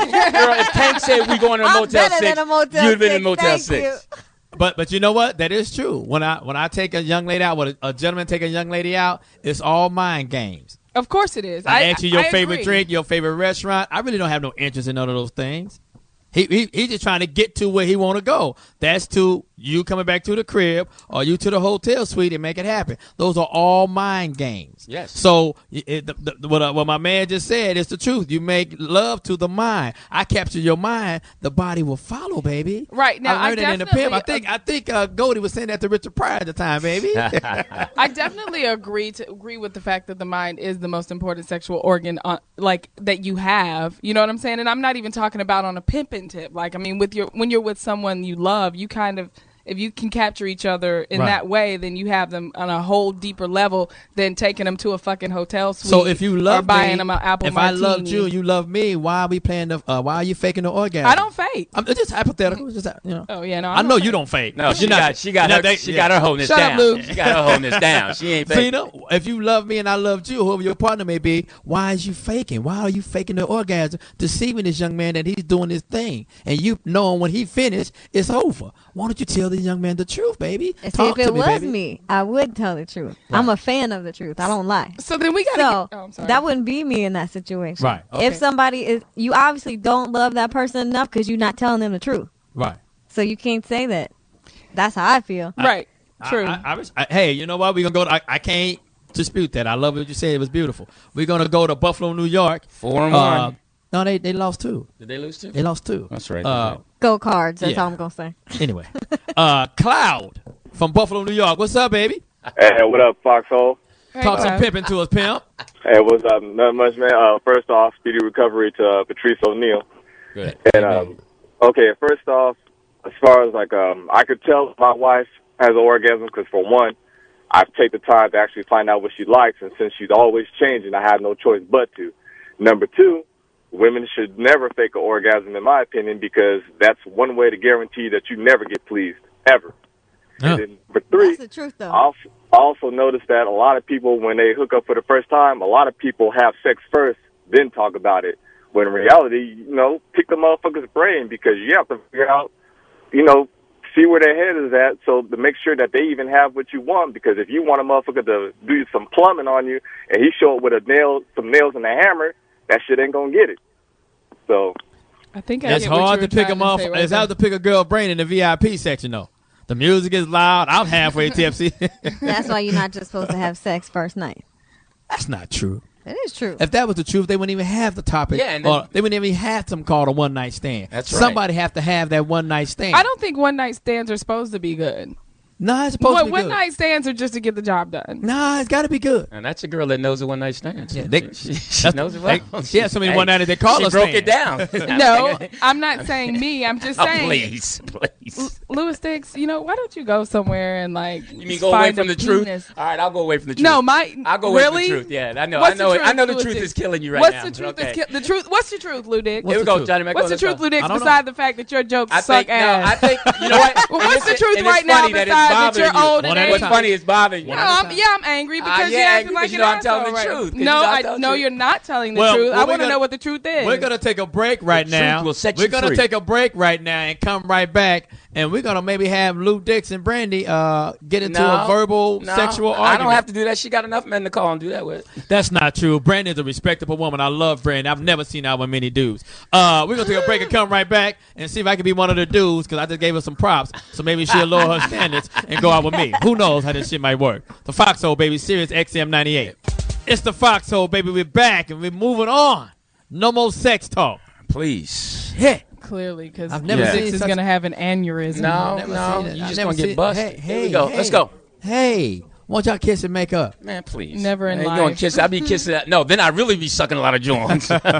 if Tank said we going to a Motel 6, you'd been in Motel 6. But you know what? That is true. When I take a young lady out, when a gentleman take a young lady out, it's all mind games. Of course it is. I ask you your favorite agree. drink, your favorite restaurant. I really don't have no interest in none of those things. He's just trying to get to where he want to go. That's to you coming back to the crib or you to the hotel suite and make it happen. Those are all mind games. Yes. So what my man just said is the truth. You make love to the mind. I capture your mind. The body will follow, baby. Right. Now, I learned it in the pimp. I think Goldie was saying that to Richard Pryor at the time, baby. I definitely agree with the fact that the mind is the most important sexual organ that you have. You know what I'm saying? And I'm not even talking about on a pimping tip. Like, I mean, when you're with someone you love, you kind of, if you can capture each other in that way, then you have them on a whole deeper level than taking them to a fucking hotel suite. So if you love or buying me, them an apple if martini. I loved you, you love me. Why are we playing the? Why are you faking the orgasm? I don't fake. It's just hypothetical. It's just, you know. Oh yeah, no. I know you don't fake. No, she got her holding this down. She got her holding this down. She ain't faking. Zena, if you love me and I loved you, whoever your partner may be, why is you faking? Why are you faking the orgasm, deceiving this young man that he's doing his thing, and you knowing when he finished, it's over? Why don't you tell the young man the truth, baby? See, Talk if to it me, was baby. me, I would tell the truth. Right. I'm a fan of the truth. I don't lie. So then we got I'm sorry. That wouldn't be me in that situation. Right. Okay. If somebody is, you obviously don't love that person enough because you're not telling them the truth. Right. So you can't say that. That's how I feel. Right. True. Hey, you know what? We're going to go I can't dispute that. I love what you said. It was beautiful. We're going to go to Buffalo, New York. 4-1. No, they lost 2. Did they lose 2? They lost 2. That's right. Go Cards. That's yeah. all I'm going to say. Anyway. Cloud from Buffalo, New York. What's up, baby? Hey, what up, Foxhole? Talk some pimping to us, pimp. Hey, what's up? Not much, man. First off, speedy recovery to Patrice O'Neal. Good. And okay, first off, as far as I could tell my wife has an orgasm because for one, I take the time to actually find out what she likes, and since she's always changing, I have no choice but to. Number 2, women should never fake an orgasm, in my opinion, because that's one way to guarantee that you never get pleased ever. Huh. And then number 3, That's the truth, though. I also noticed that a lot of people, when they hook up for the first time, a lot of people have sex first, then talk about it. When in reality, pick the motherfucker's brain because you have to figure out, see where their head is at so to make sure that they even have what you want. Because if you want a motherfucker to do some plumbing on you and he show up with some nails and a hammer, that shit ain't gonna get it. So I think it's hard to pick them off. It's hard to pick a girl brain in the VIP section though. It's hard to pick a girl brain in the VIP section though. The music is loud. I'm halfway tipsy. That's why you're not just supposed to have sex first night. That's not true. It is true. If that was the truth, they wouldn't even have the topic. Yeah, and or they wouldn't even have something called a one night stand. That's right. Somebody have to have that one night stand. I don't think one night stands are supposed to be good. Nah, it's supposed to be good. One night stands are just to get the job done. Nah, it's got to be good. And that's a girl that knows a one night stand. Yeah, she knows it well. She has so many one night they call she us. She broke it down. No, I'm not saying me. I'm just saying. Please. Louis Dix, why don't you go somewhere and You mean go away from the truth? All right, I'll go away from the truth. No, I'll go away from the truth. Yeah, I know. I know the truth is killing you right now. What's the truth? What's the truth, Lou Dix? Here we go, Johnny Mac. What's the truth, Lou Dix? Besides the fact that your jokes suck ass. I think you know what? What's the truth right now? Besides that you're old. What's funny is bothering you. No, I'm angry because you're acting like an asshole. I'm telling the truth. No, you're not telling the truth. I want to know what the truth is. We're gonna take a break right now. We're gonna take a break right now and come right back, and we're gonna maybe have Lou Dix and Brandy get into a verbal sexual argument. I don't have to do that. She got enough men to call and do that with. That's not true. Brandy is a respectable woman. I love Brandy. I've never seen her with many dudes. We're gonna take a break and come right back and see if I can be one of the dudes because I just gave her some props, so maybe she'll lower her standards and go out with me. Who knows how this shit might work? The Foxhole, baby, Sirius XM 98. It's the Foxhole, baby. We're back and we're moving on. No more sex talk, please. Yeah. Clearly, because I've never seen is going to have an aneurysm. No, you just going to get busted. Here we go. Let's go. Hey, won't y'all kiss and make up? Man, please. Never in life. Going kiss. I be kissing that. No, then I really be sucking a lot of joints. It's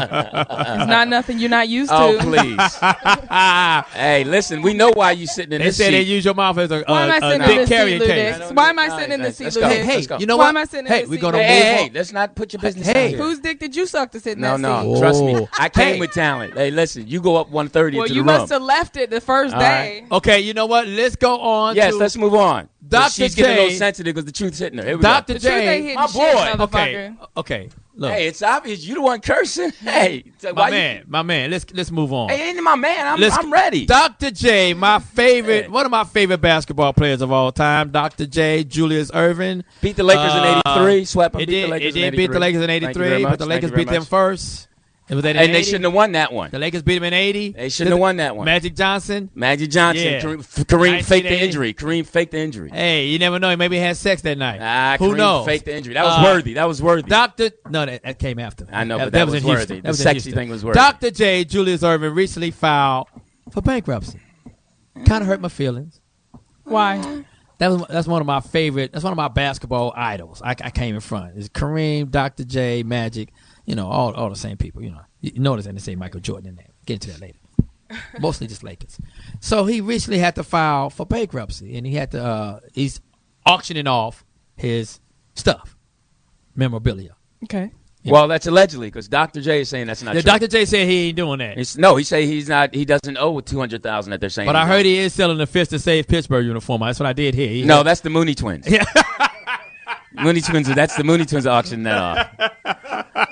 not nothing you're not used to. Oh, please. Hey, listen, we know why you sitting in this seat. They say they use your mouth as a dick carrier case. Why am I sitting in this seat, Lou Dix? Hey, you know what? Why am I sitting in this seat? We're gonna move on. Hey, let's not put your business out here. Whose dick did you suck to sit in that seat? No, trust me. I came with talent. Hey, listen, you go up 130 well, to the room. Well, you must have left it the first day. Okay, you know what? Let's go on. Yes, let's move on. Dr. She's getting a little sensitive because the truth's hitting her. Here we Dr. go. J, my boy. Okay. Look. Hey, it's obvious you the one cursing. Hey, my man. Let's move on. Hey, ain't my man. I'm ready. Dr. J, my favorite, one of my favorite basketball players of all time. Dr. J, Julius Erving, beat the Lakers in '83. Swept them. It did beat the Lakers in '83, but the Lakers beat them first. It was and they shouldn't have won that one. The Lakers beat them in '80. They shouldn't have won that one. Magic Johnson. Yeah. Kareem faked the injury. Hey, you never know. He maybe had sex that night. Who knows? Faked the injury. That was worthy. That came after. I know, but that was worthy. The sexy thing was worthy. Dr. J, Julius Erving, recently filed for bankruptcy. Kind of hurt my feelings. Why? That's one of my favorite. That's one of my basketball idols. I came in front. It's Kareem, Dr. J, Magic. All the same people. You notice they didn't say Michael Jordan in there. Get into that later. Mostly just Lakers. So he recently had to file for bankruptcy, and he had to. He's auctioning off his stuff, memorabilia. Okay. Well, that's allegedly because Dr. J is saying that's not true. Dr. J said he ain't doing that. He say he's not. He doesn't owe $200,000 that they're saying. But I heard he is selling a Fist to Save Pittsburgh uniform. That's what I did hear. No, that's the Mooney Twins. Yeah. Looney Tunes. That's the Mooney Tunes auction that off.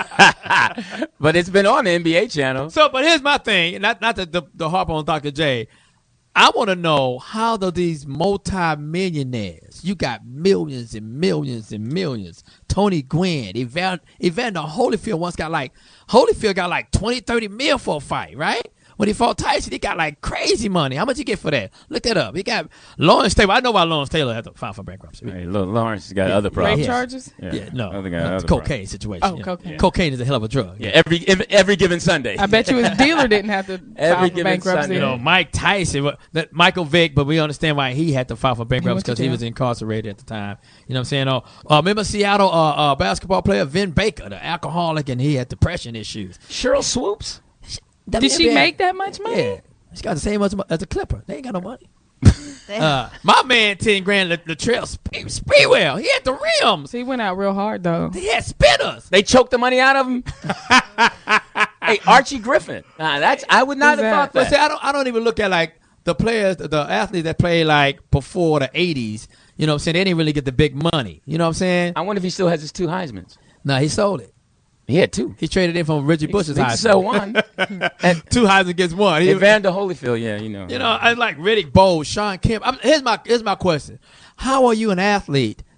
But it's been on the NBA channel. So, but here's my thing. Not the harp on Dr. J. I want to know, how do these multi-millionaires, you got millions and millions and millions, Tony Gwynn, Evander Holyfield Holyfield got like 20, 30 mil for a fight, right? When he fought Tyson, he got like crazy money. How much he get for that? Look that up. He got Lawrence Taylor. I know why Lawrence Taylor had to file for bankruptcy. Hey, look, Lawrence has got other problems. Rape charges? No, it's a cocaine situation. Oh, cocaine. Cocaine is a hell of a drug. Yeah, every given Sunday. I bet you his dealer didn't have to file for bankruptcy. Mike Tyson, Michael Vick, but we understand why he had to file for bankruptcy because he was incarcerated at the time. You know what I'm saying? Remember Seattle basketball player Vin Baker, the alcoholic, and he had depression issues. Cheryl Swoops? Did she make that much money? Yeah. She got the same much as a Clipper. They ain't got no money. My man, $10,000, Latrell Sprewell. He had the rims. He went out real hard though. He had spinners. They choked the money out of him. Hey, Archie Griffin. I would not have thought that. But see, I don't even look at like the players, the athletes that play like before the 80s. You know what I'm saying? They didn't really get the big money. You know what I'm saying? I wonder if he still has his 2 Heismans. No, he sold it. He had 2. He traded in from Reggie Bush's Heisman. So one. And 2 Heisman gets 1. Evander Holyfield, yeah, you know. I like Riddick Bowe, Sean Kemp. Here's my question. How are you an athlete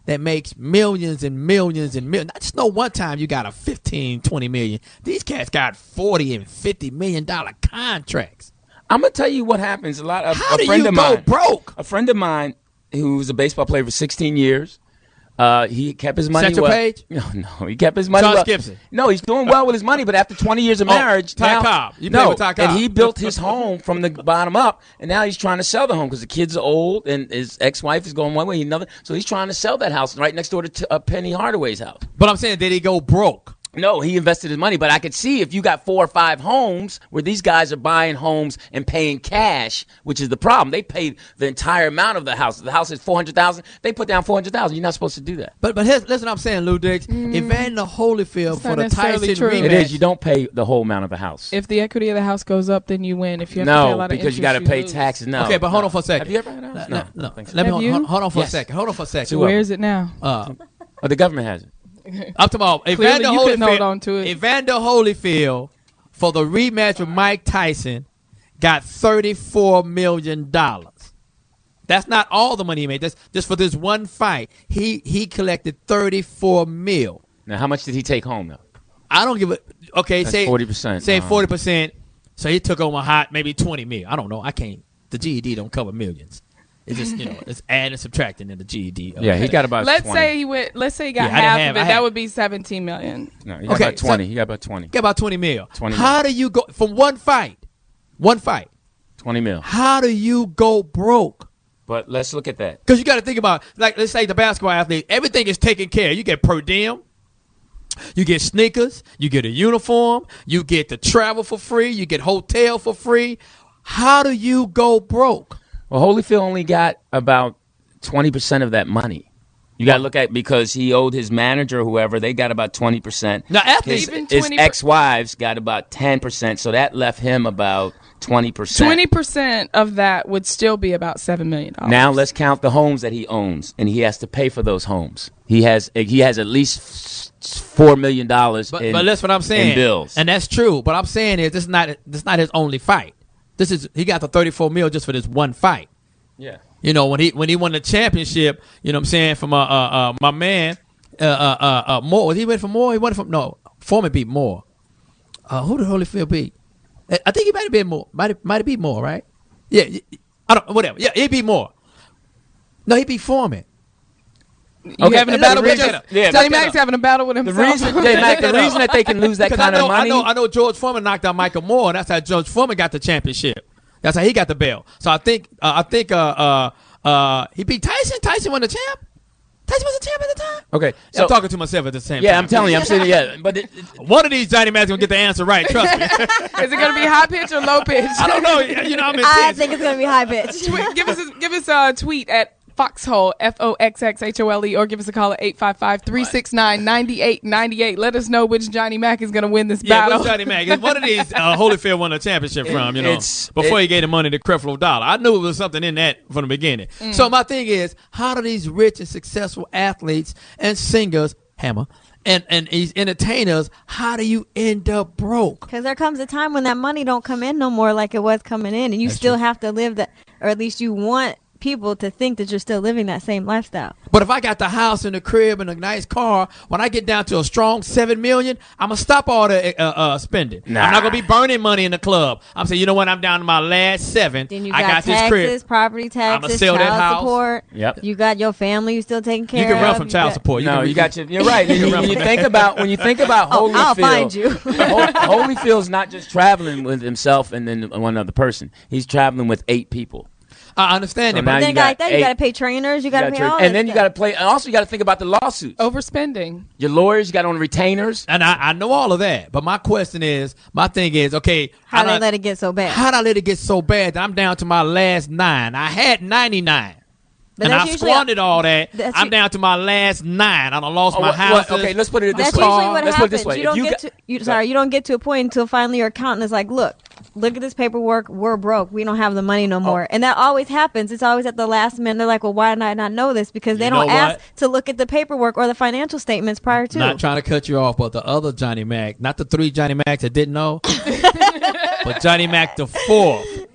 that makes millions and millions and millions. I just know one time you got a 15, 20 million. These cats got 40 and $50 million contracts. I'm gonna tell you what happens. A lot of How a do friend you of go mine, broke? A friend of mine who was a baseball player for 16 years. He kept his money Central well. Page? No, he kept his money Josh well. Gibson? No, he's doing well with his money, but after 20 years of marriage, Ty now, Cobb. You play with Ty Cobb. and he built his home from the bottom up, and now he's trying to sell the home because the kids are old, and his ex-wife is going one way, another. So he's trying to sell that house right next door to Penny Hardaway's house. But I'm saying, did he go broke? No, he invested his money, but I could see if you got 4 or 5 homes where these guys are buying homes and paying cash, which is the problem. They paid the entire amount of the house. The house is $400,000. They put down $400,000. You're not supposed to do that. But listen, what I'm saying, Lou Dix. Evander Holyfield for the Tyson rematch. It is. You don't pay the whole amount of the house. If the equity of the house goes up, then you win. If you have to pay a lot of because interest, you got to pay lose. taxes. No. Okay, but hold on for a second. Have you ever had a house? No. No. I think so. Let me Have you? hold on for a Yes. second. Hold on for a second. So Where is it now? The government has it. I'm talking about Clearly you couldn't hold on to it. Evander Holyfield for the rematch with Mike Tyson got $34 million. That's not all the money he made. That's just for this one fight. He collected $34 million. Now, how much did he take home, though? I don't give a. Okay, That's say 40%. Say 40%. So he took home a hot maybe $20 million. I don't know. I can't. The GED don't cover millions. It's just it's adding and subtracting in the GED. Yeah, he got about. Let's 20. say he went. Let's say he got Yeah, I didn't half have- of I it. had- That would be $17 million. No, he got Okay, about 20. so- He got about 20. Get about $20 million. 20 How do you go from one fight? 20 mil. How do you go broke? But let's look at that. Because you got to think about, like, let's say the basketball athlete, everything is taken care of. You get per diem, you get sneakers, you get a uniform, you get to travel for free, you get hotel for free. How do you go broke? Well, Holyfield only got about 20% of that money. You got to look at because he owed his manager or whoever, they got about 20%. Now, athletes, his ex-wives got about 10%, so that left him about 20%. 20% of that would still be about $7 million. Now let's count the homes that he owns, and he has to pay for those homes. He has at least $4 million but that's what I'm saying. in bills. And that's true. But I'm saying is this is not his only fight. He got the $34 million just for this one fight. Yeah. You know, when he won the championship, you know what I'm saying, from my man Moore. He went for Moore. He went from Foreman beat Moore. Who did Holyfield beat? I think he might have been Moore. Might have beat Moore, right? Yeah. I don't whatever. Yeah, he beat Moore. No, he beat Foreman. You having a battle with him? Johnny Mac's having a battle with himself. The reason that they can lose that kind of money. I know George Foreman knocked out Michael Moore, and that's how George Foreman got the championship. That's how he got the belt. So I think he beat Tyson. Tyson won the champ. Tyson was the champ at the time. Okay, so I'm talking to myself at the same time. Yeah, I'm telling you, I'm saying but one of these Johnny Mac's gonna get the answer right. Trust me. Is it gonna be high pitch or low pitch? I don't know. You know, I think it's gonna be high pitch. Give us a tweet at Foxhole, FOXXHOLE, or give us a call at 855-369-9898. Let us know which Johnny Mac is going to win this battle. Yeah, which Johnny Mac? One of these Holyfield won a championship from, before he gave the money to Creflo Dollar. I knew it was something in that from the beginning. So my thing is, how do these rich and successful athletes and singers, Hammer, and these entertainers, how do you end up broke? Because there comes a time when that money don't come in no more like it was coming in, and you still have to live that, or at least you want people to think that you're still living that same lifestyle. But if I got the house and the crib and a nice car, when I get down to a strong $7 million, I'm gonna stop all the spending. Nah. I'm not gonna be burning money in the club. I'm saying, you know what? I'm down to my last $7. Then you I got taxes, this crib. property taxes, I'ma sell that child house. support. Yep. You got your family you still taking care of. You can run from child support. You're right. When you think about Holyfield, I'll find you. Holyfield's not just traveling with himself and then one other person. He's traveling with 8 people. I understand it, now but then like that, you got to pay trainers, you got to pay all that. And then you got to play. And also, you got to think about the lawsuits. Overspending. Your lawyers, you got on retainers. And I know all of that. But my thing is, okay, how they let it get so bad? How'd I let it get so bad that I'm down to my last 9? I had 99. But and I squandered all that. I'm down to my last 9. I done lost my house. Okay, let's put it this way. That's usually what Let's happens. put it this way. You don't get to a point until finally your accountant is like, look at this paperwork. We're broke. We don't have the money no more. And that always happens. It's always at the last minute. They're like, well, why did I not know this? Because they don't ask to look at the paperwork or the financial statements prior to. Not trying to cut you off, but the other Johnny Mac, not the 3 Johnny Macs that didn't know, but Johnny Mac the 4th.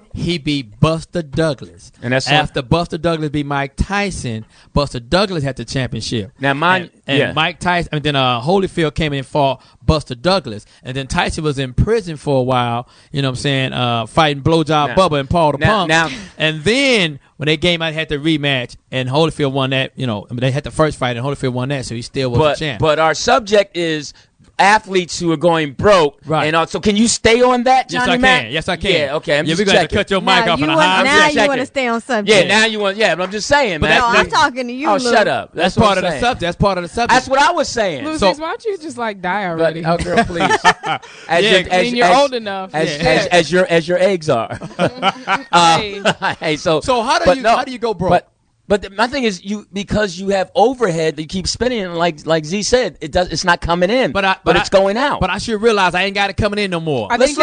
he beat Buster Douglas. And that's after Buster Douglas beat Mike Tyson. Buster Douglas had the championship. Now, Mike Tyson, and then Holyfield came in and fought Buster Douglas, and then Tyson was in prison for a while. You know what I'm saying? Fighting Blowjob Bubba and Paul the Punk. And then when they came out, had the rematch, and Holyfield won that. You know, they had the first fight, and Holyfield won that, so he still was the champ. But our subject is athletes who are going broke, right? And also, can you stay on that, Johnny Mac? Yes, I can. Yeah, okay. I'm just we're gonna have to cut your mic off on a high. Now you want to stay on subject. Yeah, now you want. Yeah, but I'm just saying, man. No, I'm talking to you. Oh, Lou. shut up. That's part of the subject. That's part of the subject. That's what I was saying. Lucy, why don't you just die already? Oh, girl, please. You're old enough. As your eggs are. Hey, so how do you go broke? But my thing is, because you have overhead that you keep spending, and like Z said, it's not coming in, but it's going out. But I should realize I ain't got it coming in no more. I think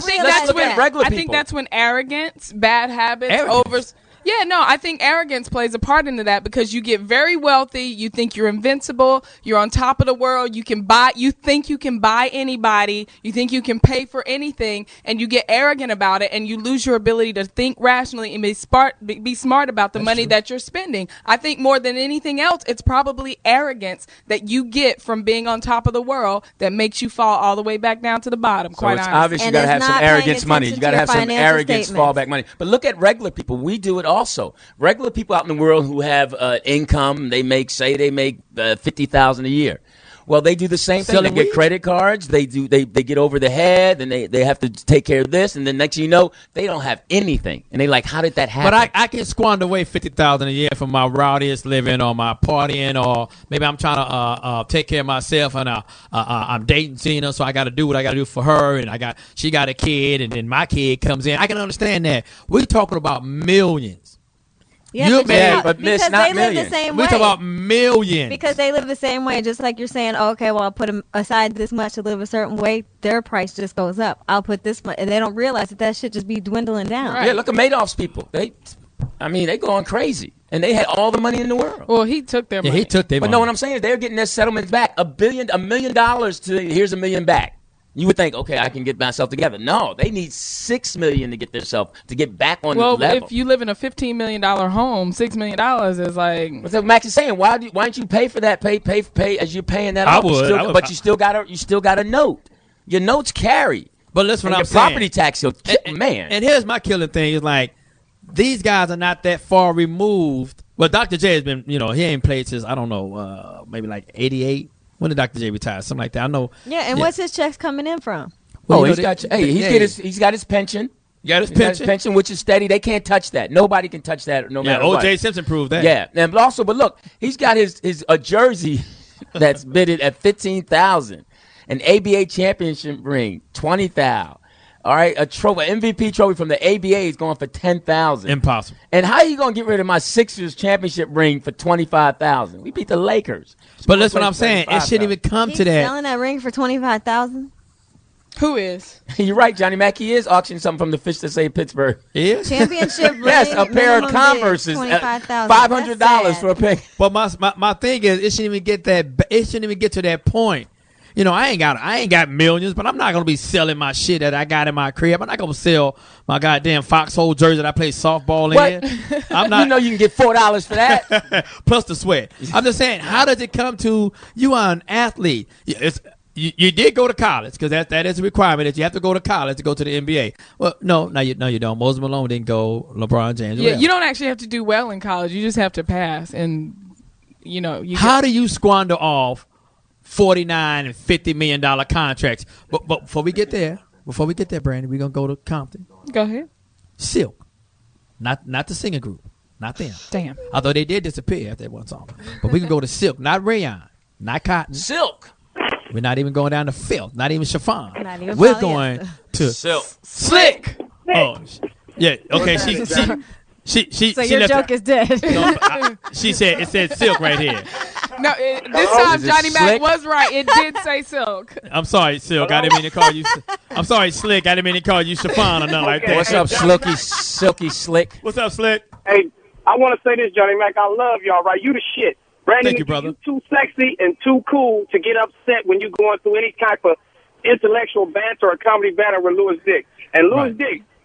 that's when arrogance, bad habits, Yeah, no, I think arrogance plays a part into that because you get very wealthy. You think you're invincible. You're on top of the world. You think you can buy anybody. You think you can pay for anything, and you get arrogant about it, and you lose your ability to think rationally and be smart about the money that you're spending. I think more than anything else, it's probably arrogance that you get from being on top of the world that makes you fall all the way back down to the bottom. So it's obvious you got to have some arrogance money. You got to have some arrogance fallback money. But look at regular people. We do it also. Regular people out in the world who have income, they make $50,000 a year. Well, they do the same thing. They get credit cards. They get over the head, and they have to take care of this. And then next thing you know, they don't have anything. And they how did that happen? But I can squander away $50,000 a year from my rowdiest living or my partying, or maybe I'm trying to take care of myself, and I'm dating Tina, so I got to do what I got to do for her, and she got a kid, and then my kid comes in. I can understand that. We're talking about millions. Yeah, but because not they millions. live the same We way. talk about millions. Because they live the same way, just like you're saying, okay, well, I'll put aside this much to live a certain way. Their price just goes up. I'll put this much, and they don't realize that shit just be dwindling down. Right. Yeah, look at Madoff's people. They going crazy, and they had all the money in the world. Well, he took their money. He took their money. But no, what I'm saying is they're getting their settlements back. $1 million to here's $1 million back. You would think, okay, I can get myself together. No, they need $6 million to get back on the level. Well, if you live in a $15 million home, $6 million is like. What's what Max is saying? Why don't you pay for that? Pay as you're paying that off. But you still got a note. Your notes carry. But listen, what I'm saying. Property tax, man. And here's my killing thing: is like these guys are not that far removed. Well, Dr. J has been, he ain't played since I don't know, maybe like '88. When did Dr. J retire? Something like that. I know. Yeah, and what's his checks coming in from? Well, he's got his pension. He got his pension, which is steady. They can't touch that. Nobody can touch that, no matter what. O.J. Simpson proved that. Yeah, and but look, he's got a jersey that's bidded at $15,000, an ABA championship ring, $20,000. All right, an MVP trophy from the ABA is going for $10,000. Impossible. And how are you going to get rid of my Sixers championship ring for $25,000? We beat the Lakers. But that's what I'm saying. It shouldn't even come to that. He's selling that ring for $25,000. Who is? You're right, Johnny Mac. He is auctioning something from the fish that say Pittsburgh. He is? Championship ring. Yes, a pair of Converses. $500 for a pair. But my thing is, it shouldn't even get that. It shouldn't even get to that point. I ain't got millions, but I'm not gonna be selling my shit that I got in my crib. I'm not gonna sell my goddamn Foxhole jersey that I play softball in. I'm not. You can get $4 for that plus the sweat. I'm just saying, how does it come to you are an athlete? You did go to college because that is a requirement that you have to go to college to go to the NBA. Well, no, you don't. Moses Malone didn't go. LeBron James. Yeah, you don't actually have to do well in college. You just have to pass, and how do you squander off $49 and $50 million contracts? But before we get there, Brandon, we're gonna go to Compton. Go ahead. Silk, not the singing group, not them. Damn. Although they did disappear after that one song, but we can go to Silk, not Rayon, not Cotton. Silk. We're not even going down to filth, not even chiffon. Not even We're going to Silk. Slick. Oh, yeah. Okay. She. So your joke is dead. She said it said silk right here. No, this time Johnny Mac was right. It did say silk. I'm sorry, Silk. I didn't mean to call you. I'm sorry, Slick. I didn't mean to call you chiffon or nothing like that. What's up, Silky Slick? What's up, Slick? Hey, I want to say this, Johnny Mac. I love y'all, right? You the shit. Brandon, thank you, brother. You too sexy and too cool to get upset when you're going through any type of intellectual banter or comedy battle with Louis Dick. And Louis Dick,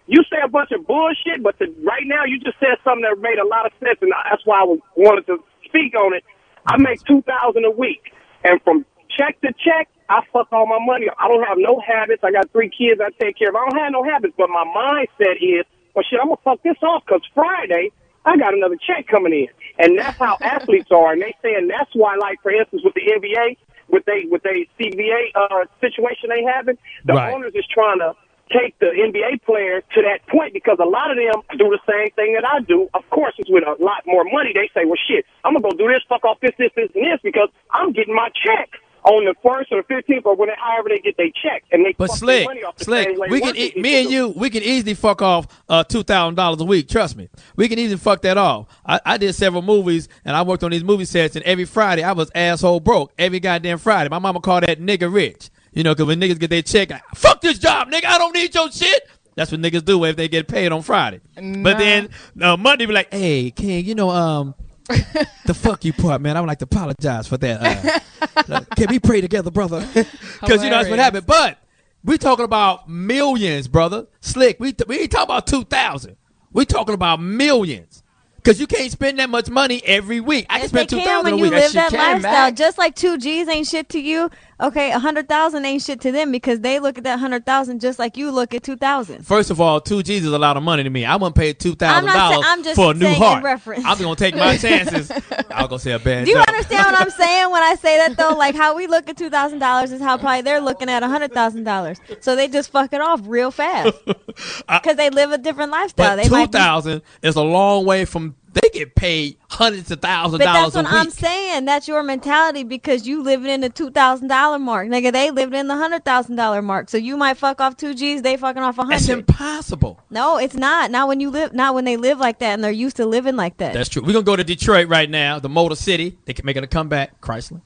you say a bunch of bullshit, but right now you just said something that made a lot of sense, and that's why I wanted to speak on it. I make $2,000 a week, and from check to check, I fuck all my money. I don't have no habits. I got 3 kids I take care of. I don't have no habits, but my mindset is, well, shit, I'm gonna fuck this off because Friday I got another check coming in, and that's how athletes are. And they saying that's why, like for instance, with the NBA, with they CBA situation they having, the owners is trying to take the NBA players to that point because a lot of them do the same thing that I do. Of course, it's with a lot more money. They say, well, shit, I'm going to go do this, fuck off this, and this because I'm getting my check on the 1st or the 15th or whenever, however they get their check. And they but fuck Slick, their money off the same way we can me and you, we can easily fuck off $2,000 a week. Trust me. We can easily fuck that off. I did several movies, and I worked on these movie sets, and every Friday I was asshole broke. Every goddamn Friday. My mama called that nigga rich. You know, because when niggas get their check, fuck this job, nigga. I don't need your shit. That's what niggas do if they get paid on Friday. Nah. But then Monday be like, hey, King, you know, the fuck you part, man. I would like to apologize for that. Can we pray together, brother? Because, you know, that's what happened. But we talking about millions, brother. Slick, we ain't talking about 2,000. We talking about millions. Because you can't spend that much money every week. I can spend $2,000 a week. When you live that lifestyle, just like 2 G's ain't shit to you. Okay, 100,000 ain't shit to them because they look at that 100,000 just like you look at 2,000. First of all, 2 G's is a lot of money to me. I wouldn't pay $2,000 for a new heart. I'm gonna take my chances. I was gonna say a bad. Do you understand what I'm saying when I say that though? Like how we look at $2,000 is how probably they're looking at $100,000. So they just fuck it off real fast because they live a different lifestyle. But 2,000 is a long way from. They get paid hundreds of thousands of dollars a week. But that's what I'm saying. That's your mentality because you living in the $2,000 mark. Nigga, they living in the $100,000 mark. So you might fuck off 2 G's, they fucking off 100. That's impossible. No, it's not. Not when they live like that and they're used to living like that. That's true. We're gonna go to Detroit right now, the Motor City. They can make it a comeback. Chrysler.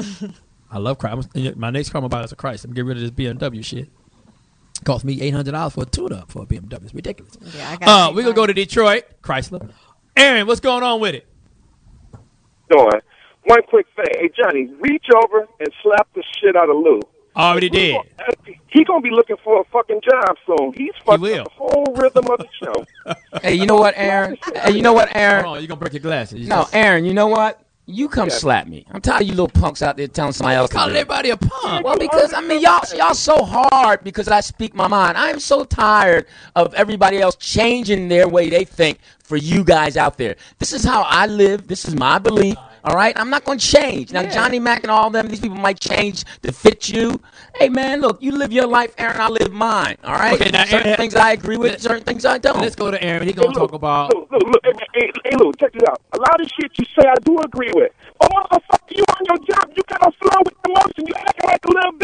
I love Chrysler. My next car I'm about is a Chrysler. I'm getting rid of this BMW shit. It cost me $800 for a tune-up for a BMW. It's ridiculous. Yeah, we're gonna go to Detroit, Chrysler. Aaron, what's going on with it? Doing one quick thing. Hey, Johnny, reach over and slap the shit out of Lou. Already did. He gonna be looking for a fucking job soon. He's fucking the whole rhythm of the show. Hey, you know what, Aaron? Aaron? Hold on, you gonna break your glasses? No, Aaron. You know what? You come slap me. I'm tired of you little punks out there telling somebody else. Calling everybody a punk. Well, because I mean, y'all so hard because I speak my mind. I am so tired of everybody else changing their way they think for you guys out there. This is how I live. This is my belief. All right, I'm not going to change. Now, Johnny Mac and all them, these people might change to fit you. Hey, man, look, you live your life, Aaron. I live mine. All right. Okay, now, certain things I agree with, certain things I don't. Let's go to Aaron. He's going to talk about. Look, hey, Lou, check this out. A lot of shit you say, I do agree with. But motherfucker, you on your job, you kind of slow with the motion. You acting like a little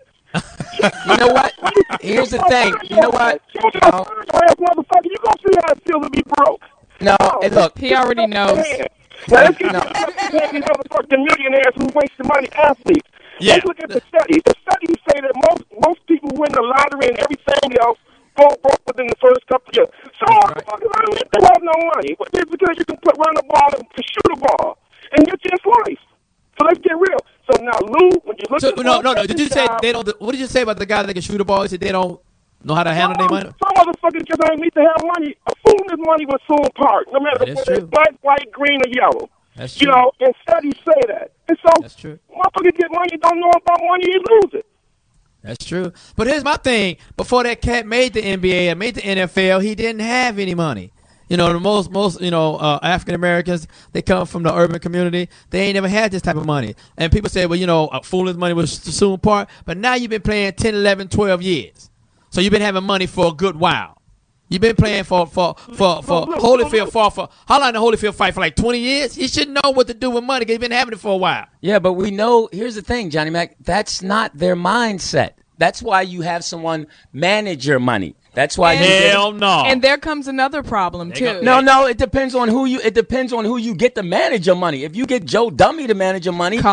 bitch. You know what? Here's the thing. You know what? Motherfucker, you gonna see how it feels to be broke. No, hey, look. He already knows. Now, let's get these motherfucking millionaires who waste the money athletes. Yeah. Let's look at the studies. The studies say that most people win the lottery and everything else go broke within the first couple of years. So motherfuckers, I don't they have no money. But just because you can run the ball and shoot a ball and get your life. So let's get real. So now, Lou, when you look at no. Did you say they don't? What did you say about the guy that can shoot a ball? You said they don't know how to handle their money. Some motherfuckers just don't need to have money. A fool in his money will soon part, no matter whether it's black, white, green, or yellow. That's true. You know, and studies say that. And so, that's true. Motherfuckers get money, don't know about money, you lose it. That's true. But here's my thing. Before that cat made the NBA and made the NFL, he didn't have any money. You know, the most African Americans, they come from the urban community. They ain't never had this type of money. And people say, well, you know, fooling money will soon part. But now you've been playing 10, 11, 12 years. So you've been having money for a good while. You've been playing for Holyfield for how long did Holyfield fight for like 20 years? He should know what to do with money because he's been having it for a while. Yeah, but we know, here's the thing, Johnny Mac, that's not their mindset. That's why you have someone manage your money. That's why hell no. And there comes another problem too. No, it depends on who you get to manage your money. If you get Joe Dummy to manage your money,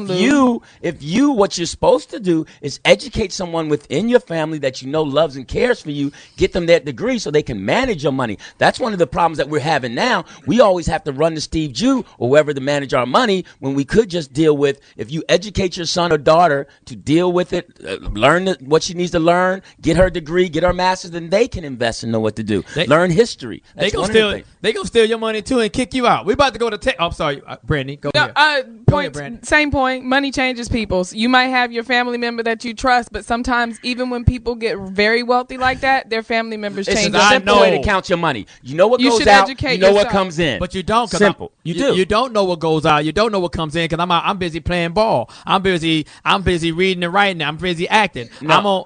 if you what you're supposed to do is educate someone within your family that you know loves and cares for you, get them that degree so they can manage your money. That's one of the problems that we're having now. We always have to run to Steve Jew or whoever to manage our money when we could just deal with, if you educate your son or daughter to deal with it, learn what she needs to learn, get her degree, get her master's faster than they can invest and know what to do. Learn history. They gonna steal your money too and kick you out. We about to go to I'm sorry, Brittany. Go ahead. Same point. Money changes people. So you might have your family member that you trust, but sometimes even when people get very wealthy like that, their family members change. It's a simple way to count your money. You know what goes out. You know what comes in. But you don't. Simple. You do. You don't know what goes out. You don't know what comes in because I'm busy playing ball. I'm busy reading and writing. I'm busy acting. No.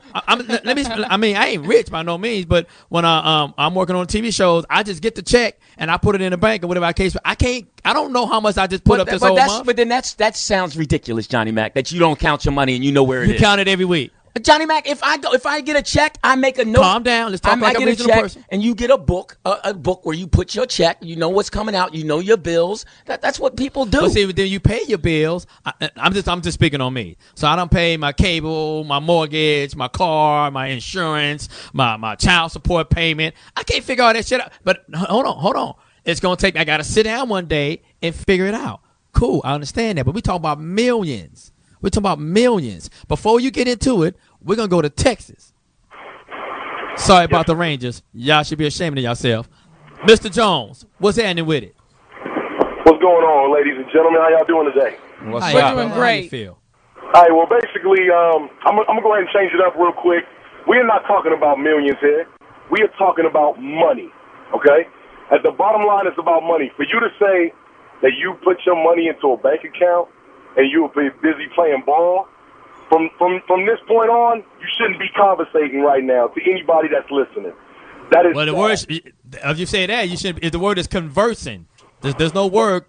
I ain't rich by no means, but when I'm working on TV shows, I just get the check and I put it in the bank or whatever I case. I don't know how much I just put up this whole month. But then that sounds ridiculous, Johnny Mac, that you don't count your money and you know where it is. You count it every week. Johnny Mac, if I get a check, I make a note. Calm down. Let's talk like a reasonable person. And you get a book where you put your check. You know what's coming out. You know your bills. That's what people do. But see, then you pay your bills. I'm just speaking on me. So I don't pay my cable, my mortgage, my car, my insurance, my child support payment. I can't figure all that shit out. But hold on. It's gonna take. I gotta sit down one day and figure it out. Cool, I understand that. But we talk about millions. We're talking about millions. Before you get into it, we're going to go to Texas. Sorry about the Rangers. Y'all should be ashamed of yourself. Mr. Jones, what's happening with it? What's going on, ladies and gentlemen? How y'all doing today? We're doing great. How you feel? All right, well, basically, I'm going to go ahead and change it up real quick. We are not talking about millions here. We are talking about money, okay? At the bottom line, it's about money. For you to say that you put your money into a bank account and you'll be busy playing ball, from this point on, you shouldn't be conversating right now to anybody that's listening. That is. Well, the word, if you say that, you should. If the word is conversing, there's no word.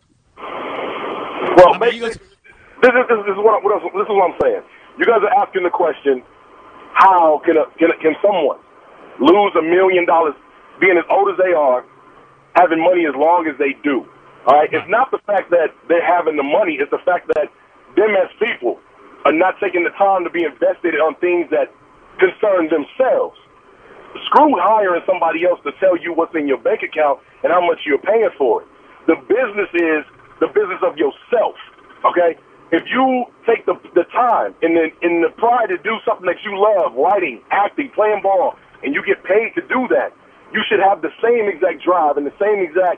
Well, this is what I'm saying. You guys are asking the question: how can someone lose $1 million, being as old as they are, having money as long as they do? All right, it's not the fact that they're having the money; it's the fact that them as people are not taking the time to be invested on things that concern themselves. Screw hiring somebody else to tell you what's in your bank account and how much you're paying for it. The business is the business of yourself, okay? If you take the time and the pride to do something that you love, writing, acting, playing ball, and you get paid to do that, you should have the same exact drive and the same exact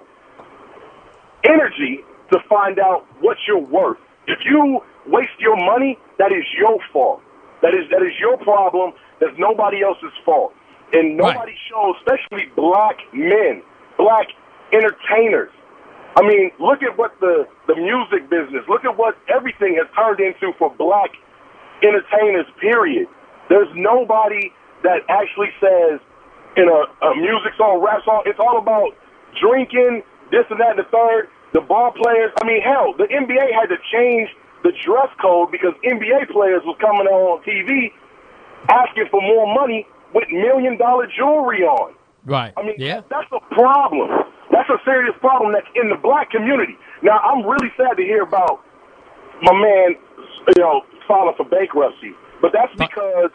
energy to find out what you're worth. If you waste your money, that is your fault. That is your problem. That's nobody else's fault. And nobody shows, especially black men, black entertainers. I mean, look at what the music business, look at what everything has turned into for black entertainers, period. There's nobody that actually says in a music song, rap song, it's all about drinking, this and that and the third. The ball players, I mean, hell, the NBA had to change the dress code because NBA players was coming on TV asking for more money with $1 million jewelry on. Right. I mean, that's a problem. That's a serious problem that's in the black community. Now, I'm really sad to hear about my man, filing for bankruptcy, but that's because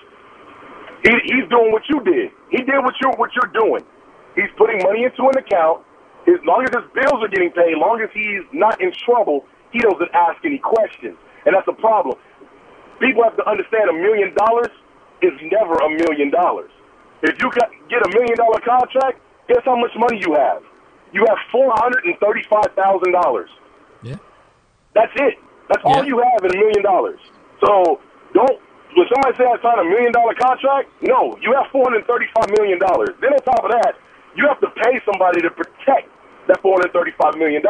he's doing what you did. He did what you're doing. He's putting money into an account. As long as his bills are getting paid, as long as he's not in trouble, he doesn't ask any questions. And that's a problem. People have to understand $1 million is never $1 million. If you get $1 million contract, guess how much money you have? You have $435,000. Yeah. That's it. That's all you have in $1 million. So when somebody says I signed $1 million contract, no, you have $435 million. Then on top of that, you have to pay somebody to protect that $435 million.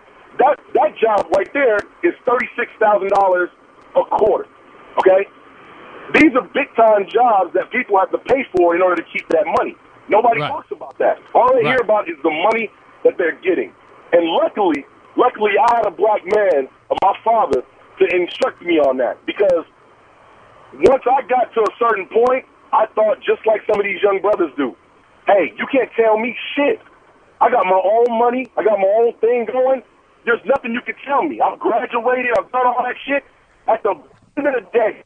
That job right there is $36,000 a quarter, okay? These are big-time jobs that people have to pay for in order to keep that money. Nobody talks about that. All they hear about is the money that they're getting. And luckily, I had a black man, my father, to instruct me on that. Because once I got to a certain point, I thought just like some of these young brothers do, hey, you can't tell me shit. I got my own money. I got my own thing going. There's nothing you can tell me. I've graduated. I've done all that shit. At the end of the day,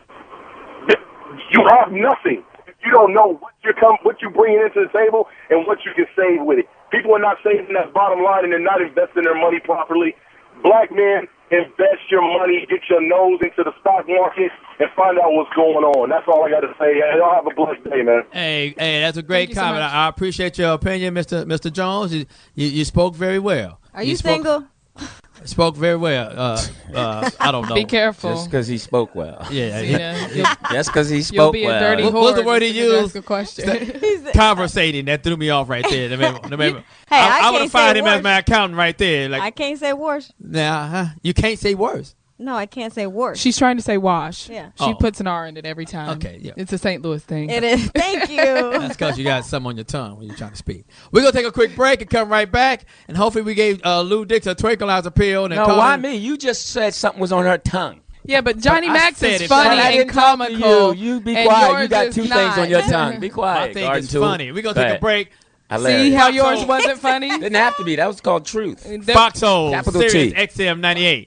you have nothing. You don't know what you're bringing into the table and what you can save with it. People are not saving that bottom line, and they're not investing their money properly. Black men invest your money, get your nose into the stock market, and find out what's going on. That's all I got to say. Y'all have a blessed day, man. Hey, that's a great comment. I appreciate your opinion, Mr. Jones. You spoke very well. Are you single? Spoke very well. I don't know. Be careful. Just because he spoke well. Yeah. Just because he spoke You'll be well. a dirty whore. What's the word he used? Ask a question. Conversating. That threw me off right there. I would have fired him as my accountant right there. Like, I can't say worse. Nah, you can't say worse. No, I can't say worse. She's trying to say wash. Yeah. She puts an R in it every time. Okay, yeah. It's a St. Louis thing. It is. Thank you. That's because you got something on your tongue when you're trying to speak. We're going to take a quick break and come right back. And hopefully we gave Lou Dix a tranquilizer pill. And no, why me? You just said something was on her tongue. Yeah, but Johnny Max is funny and comical. You be quiet. You got two things on your tongue. Be quiet. I think it's funny. We're going to take a break. Hilarious. See how yours wasn't funny? Didn't have to be. That was called truth. Foxhole. Capital Sirius T. XM 98.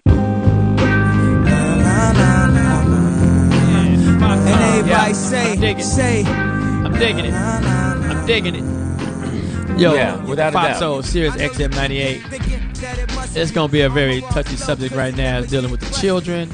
And everybody I'm digging it. I'm digging it. Yo, without a doubt. Foxhole, Sirius XM 98. It's going to be a very touchy subject right now, dealing with the children.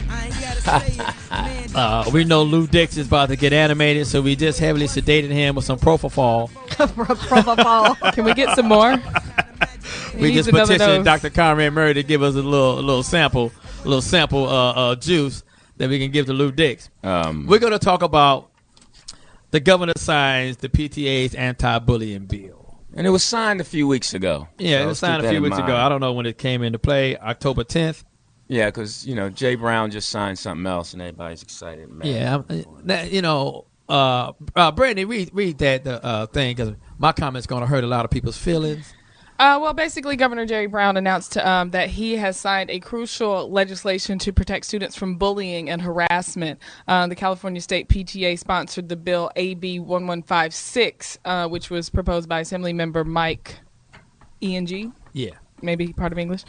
We know Lou Dix is about to get animated, so we just heavily sedated him with some propofol. Propofol. Can we get some more? We just petitioned Dr. Conrad Murray to give us a little sample juice that we can give to Lou Dix. We're going to talk about the governor signs the PTA's anti-bullying bill. And it was signed a few weeks ago. Yeah, so it was signed a few weeks ago. I don't know when it came into play, October 10th. Yeah, because, Jay Brown just signed something else, and everybody's excited. Man. Yeah, Brittany, read that thing, because my comment's going to hurt a lot of people's feelings. Well, basically, Governor Jerry Brown announced that he has signed a crucial legislation to protect students from bullying and harassment. The California State PTA sponsored the bill AB 1156, which was proposed by Assemblymember Mike Eng. Yeah. Maybe part of English.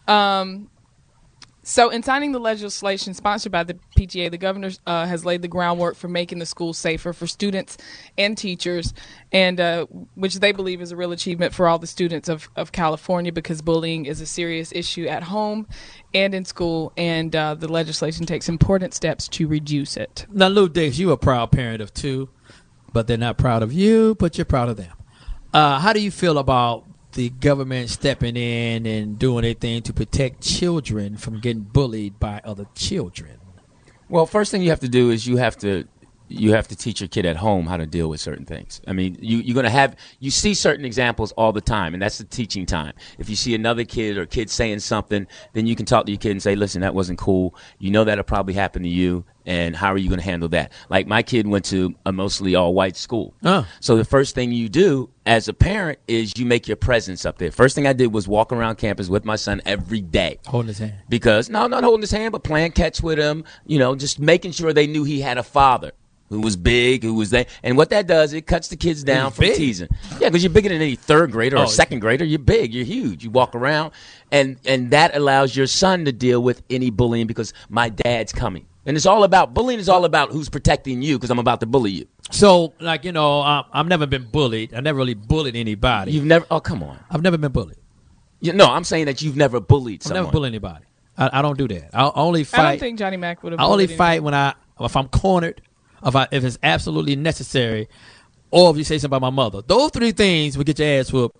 So in signing the legislation sponsored by the PTA, the governor has laid the groundwork for making the schools safer for students and teachers, and which they believe is a real achievement for all the students of California, because bullying is a serious issue at home and in school, and the legislation takes important steps to reduce it. Now, Lou Dix, you're a proud parent of two, but they're not proud of you, but you're proud of them. How do you feel about the government stepping in and doing anything to protect children from getting bullied by other children? Well, first thing you have to do is you have to teach your kid at home how to deal with certain things. I mean, you're going to you see certain examples all the time, and that's the teaching time. If you see another kid or kid saying something, then you can talk to your kid and say, listen, that wasn't cool. You know that'll probably happen to you, and how are you going to handle that? Like, my kid went to a mostly all-white school. So the first thing you do as a parent is you make your presence up there. First thing I did was walk around campus with my son every day. Holding his hand. Because, no, not holding his hand, but playing catch with him, just making sure they knew he had a father who was big, who was there. And what that does, it cuts the kids down from teasing. Yeah, because you're bigger than any third grader or second grader. You're big. You're huge. You walk around. And that allows your son to deal with any bullying, because my dad's coming. And it's all about, bullying is all about who's protecting you, because I'm about to bully you. So, like, I've never been bullied. I never really bullied anybody. You've never? Oh, come on. I've never been bullied. No, I'm saying that you've never bullied someone. I've never bullied anybody. I don't do that. I only fight. I don't think Johnny Mac would have. I only fight if I'm cornered, if it's absolutely necessary, or if you say something about my mother. Those three things would get your ass whooped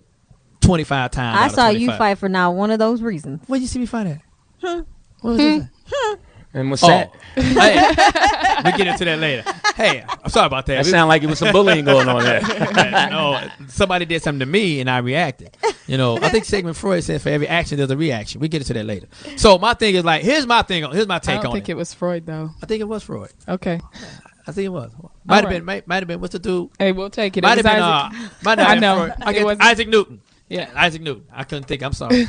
25 times. I saw you fight for now one of those reasons. Where'd you see me fight at? What was this? And what's that? Hey, we get into that later. Hey, I'm sorry about that. That sounded like it was some bullying going on there. No, somebody did something to me and I reacted. I think Sigmund Freud said for every action there's a reaction. We get into that later. So my thing is like, here's my take on it. I don't think it was Freud though. I think it was Freud. Okay. I think it was. Might have been. What's the dude? Hey, we'll take it. Might have been. I know. Isaac Newton. Yeah, Isaac Newton. I couldn't think. I'm sorry.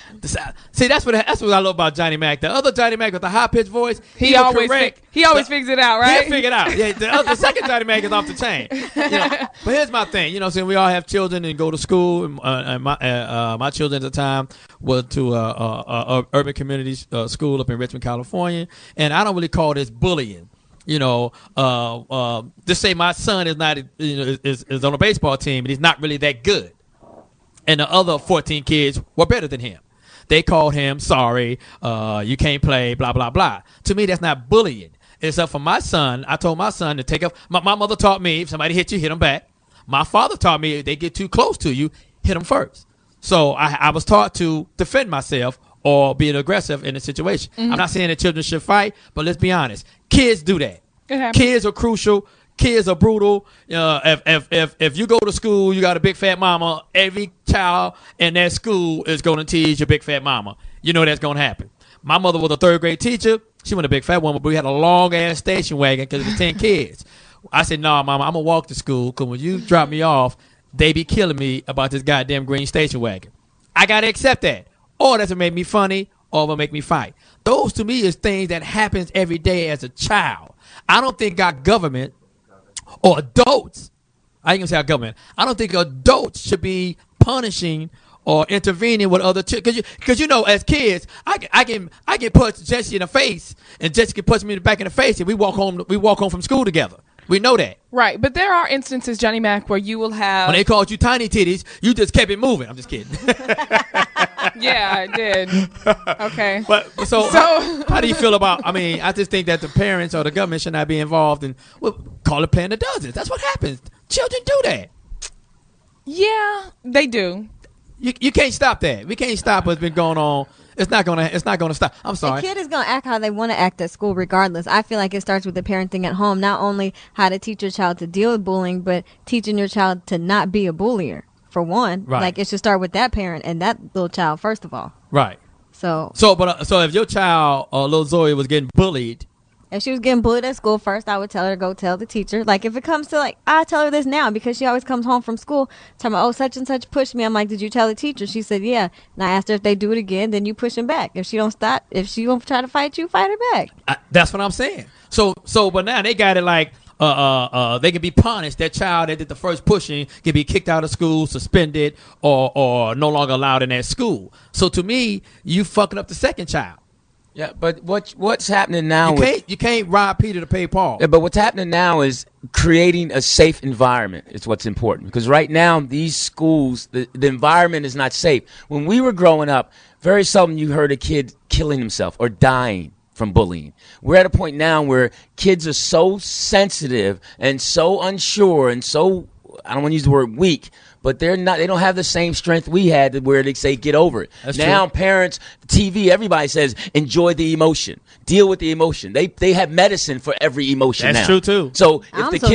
See, that's what I love about Johnny Mac. The other Johnny Mac with the high pitched voice, he always figures it out, right? He'll figure it out. Yeah, the second Johnny Mac is off the chain. But here's my thing. So we all have children and go to school. And my children at the time went to urban community school up in Richmond, California, and I don't really call this bullying. Just say my son is not, is on a baseball team and he's not really that good. And the other 14 kids were better than him. They called him, sorry, you can't play, blah, blah, blah. To me, that's not bullying. Except for my son, I told my son to take up. My mother taught me, if somebody hit you, hit them back. My father taught me, if they get too close to you, hit them first. So I was taught to defend myself or be aggressive in a situation. I'm not saying that children should fight, but let's be honest. Kids do that. Kids are crucial. Kids are brutal. If you go to school, you got a big fat mama, every child in that school is going to tease your big fat mama. You know that's going to happen. My mother was a third grade teacher. She wasn't a big fat woman, but we had a long ass station wagon because it was 10 kids. I said, "No, mama, I'm going to walk to school because when you drop me off, they be killing me about this goddamn green station wagon." I got to accept that. Or that's what make me funny or will make me fight. Those to me is things that happens every day as a child. I don't think our government or adults, I ain't going to say our government, I don't think adults should be punishing or intervening with other children, because you know, as kids, I can punch Jesse in the face, and Jesse can punch me in the back in the face, and we walk home from school together. We know that, right? But there are instances, Johnny Mac, where you will have when they called you tiny titties, you just kept it moving. I'm just kidding. Yeah, I did. Okay, but so how do you feel about? I mean, I just think that the parents or the government should not be involved in call it playing the dozens. That's what happens. Children do that. Yeah, they do. You can't stop that. We can't stop what's been going on. It's not gonna stop. I'm sorry. The kid is gonna act how they want to act at school, regardless. I feel like it starts with the parenting at home. Not only how to teach your child to deal with bullying, but teaching your child to not be a bullier. For one, right. Like it should start with that parent and that little child first of all. Right. So if your child, little Zoe, was getting bullied. If she was getting bullied at school, first I would tell her to go tell the teacher. Like, if it comes to, like, I tell her this now because she always comes home from school talking about, oh, such and such pushed me. I'm like, did you tell the teacher? She said, yeah. And I asked her if they do it again, then you push them back. If she don't stop, if she won't try to fight you, fight her back. That's what I'm saying. So, but now they got it like, they can be punished. That child that did the first pushing can be kicked out of school, suspended, or no longer allowed in that school. So to me, you fucking up the second child. Yeah, but what's happening now? You can't rob Peter to pay Paul. Yeah, but what's happening now is creating a safe environment is what's important. Because right now, these schools, the environment is not safe. When we were growing up, very seldom you heard a kid killing himself or dying from bullying. We're at a point now where kids are so sensitive and so unsure and so, I don't want to use the word weak, but they don't have the same strength we had where they say get over it. That's now true. Parents, TV, everybody says enjoy the emotion. Deal with the emotion. They have medicine for every emotion now. That's true too. So if the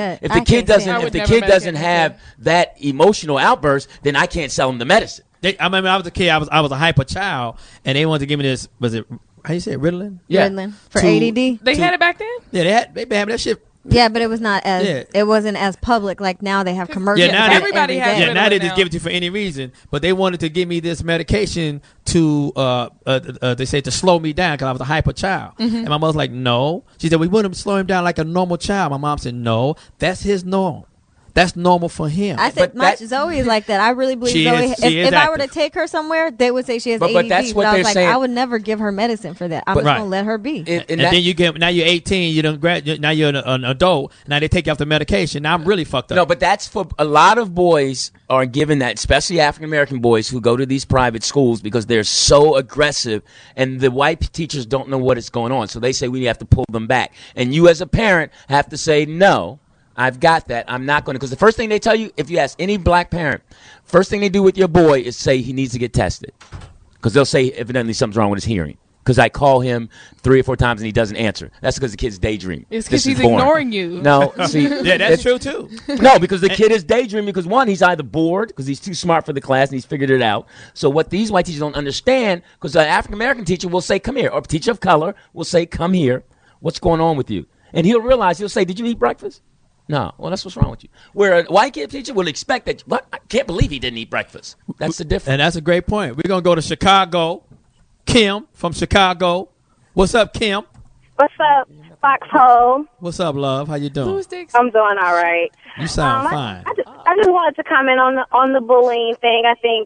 kid doesn't have that emotional outburst, then I can't sell them the medicine. I remember I was a kid, I was a hyper child, and they wanted to give me this, was it, how you say it, Ritalin? Yeah. Ritalin. For ADD? They had it back then? Yeah, they been having that shit. Yeah, but it was not as it wasn't as public like now. They have commercials. Yeah, now everybody has. Yeah, now they just give it to you for any reason. But they wanted to give me this medication to they say to slow me down because I was a hyper child. Mm-hmm. And my mother's like, no. She said we wouldn't slow him down like a normal child. My mom said, no, that's his norm. That's normal for him. I said, Zoe is like that. I really believe Zoe. If I were to take her somewhere, they would say she has ADD. But that's what I was they're saying. I would never give her medicine for that. I'm just gonna let her be. And then you get now you're 18. You don't graduate. Now you're an adult. Now they take you off the medication. Now I'm really fucked up. No, but that's for a lot of boys are given that, especially African American boys who go to these private schools because they're so aggressive, and the white teachers don't know what is going on. So they say we have to pull them back, and you as a parent have to say no. I've got that. I'm not going to. Because the first thing they tell you, if you ask any black parent, first thing they do with your boy is say he needs to get tested. Because they'll say evidently something's wrong with his hearing. Because I call him 3 or 4 times and he doesn't answer. That's because the kid's daydreaming. It's because he's ignoring you. No, see. Yeah, that's true too. No, because the kid is daydreaming because, one, he's either bored because he's too smart for the class and he's figured it out. So what these white teachers don't understand, because an African-American teacher will say, come here. Or a teacher of color will say, come here. What's going on with you? And he'll realize, he'll say, did you eat breakfast? No. Well, that's what's wrong with you. Where a white kid teacher will expect that, what? I can't believe he didn't eat breakfast. That's the difference. And that's a great point. We're going to go to Chicago. Kim from Chicago. What's up, Kim? What's up, Foxhole? What's up, love? How you doing? I'm doing all right. You sound fine. I just wanted to comment on the bullying thing. I think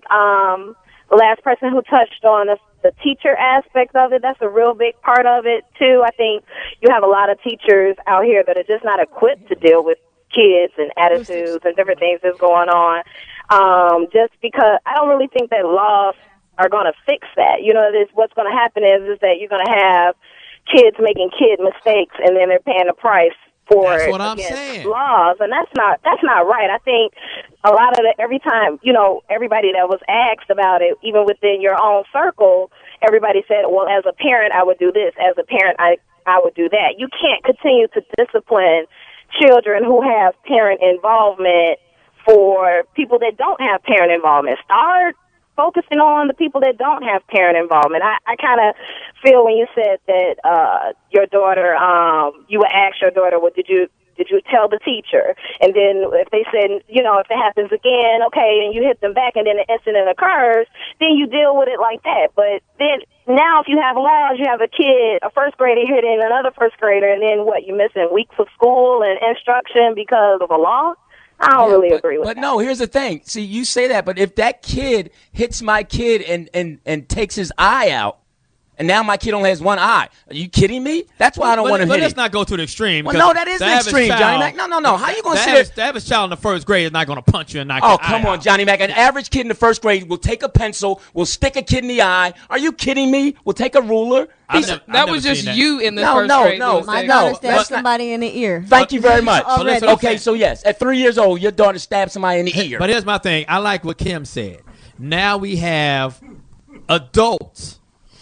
the last person who touched on the teacher aspect of it, that's a real big part of it, too. I think you have a lot of teachers out here that are just not equipped to deal with kids and attitudes and different things that's going on. Just because I don't really think that laws are going to fix that. You know, what's going to happen is that you're going to have kids making kid mistakes, and then they're paying the price for That's it what I'm against saying. laws, and that's not right. I think a lot of every time, you know, everybody that was asked about it, even within your own circle, everybody said, well, as a parent, I would do this. As a parent, I would do that. You can't continue to discipline children who have parent involvement for people that don't have parent involvement. Start focusing on the people that don't have parent involvement. I kind of feel when you said that your daughter, you would ask your daughter, well, did you tell the teacher? And then if they said, you know, if it happens again, okay, and you hit them back and then the incident occurs, then you deal with it like that. But then now if you have laws, you have a kid, a first grader hitting another first grader, and then what, you're missing weeks of school and instruction because of a law? I don't really agree with that. But no, here's the thing. See, you say that, but if that kid hits my kid and takes his eye out, and now my kid only has one eye. Are you kidding me? That's why I don't want to hit But let's it. not go to the extreme. Well, no, that is the extreme, Johnny Mac. No. How you going to sit there? The average child in the first grade is not going to punch you and knock your eye come on, out. Johnny Mac. An average kid in the first grade will take a pencil, will stick a kid in the eye. Are you kidding me? Will take a ruler. That was just you in the first grade. My daughter stabbed somebody in the ear. Thank you very much. Already. Okay, so yes, at 3 years old, your daughter stabbed somebody in the ear. But here's my thing. I like what Kim said. Now we have adults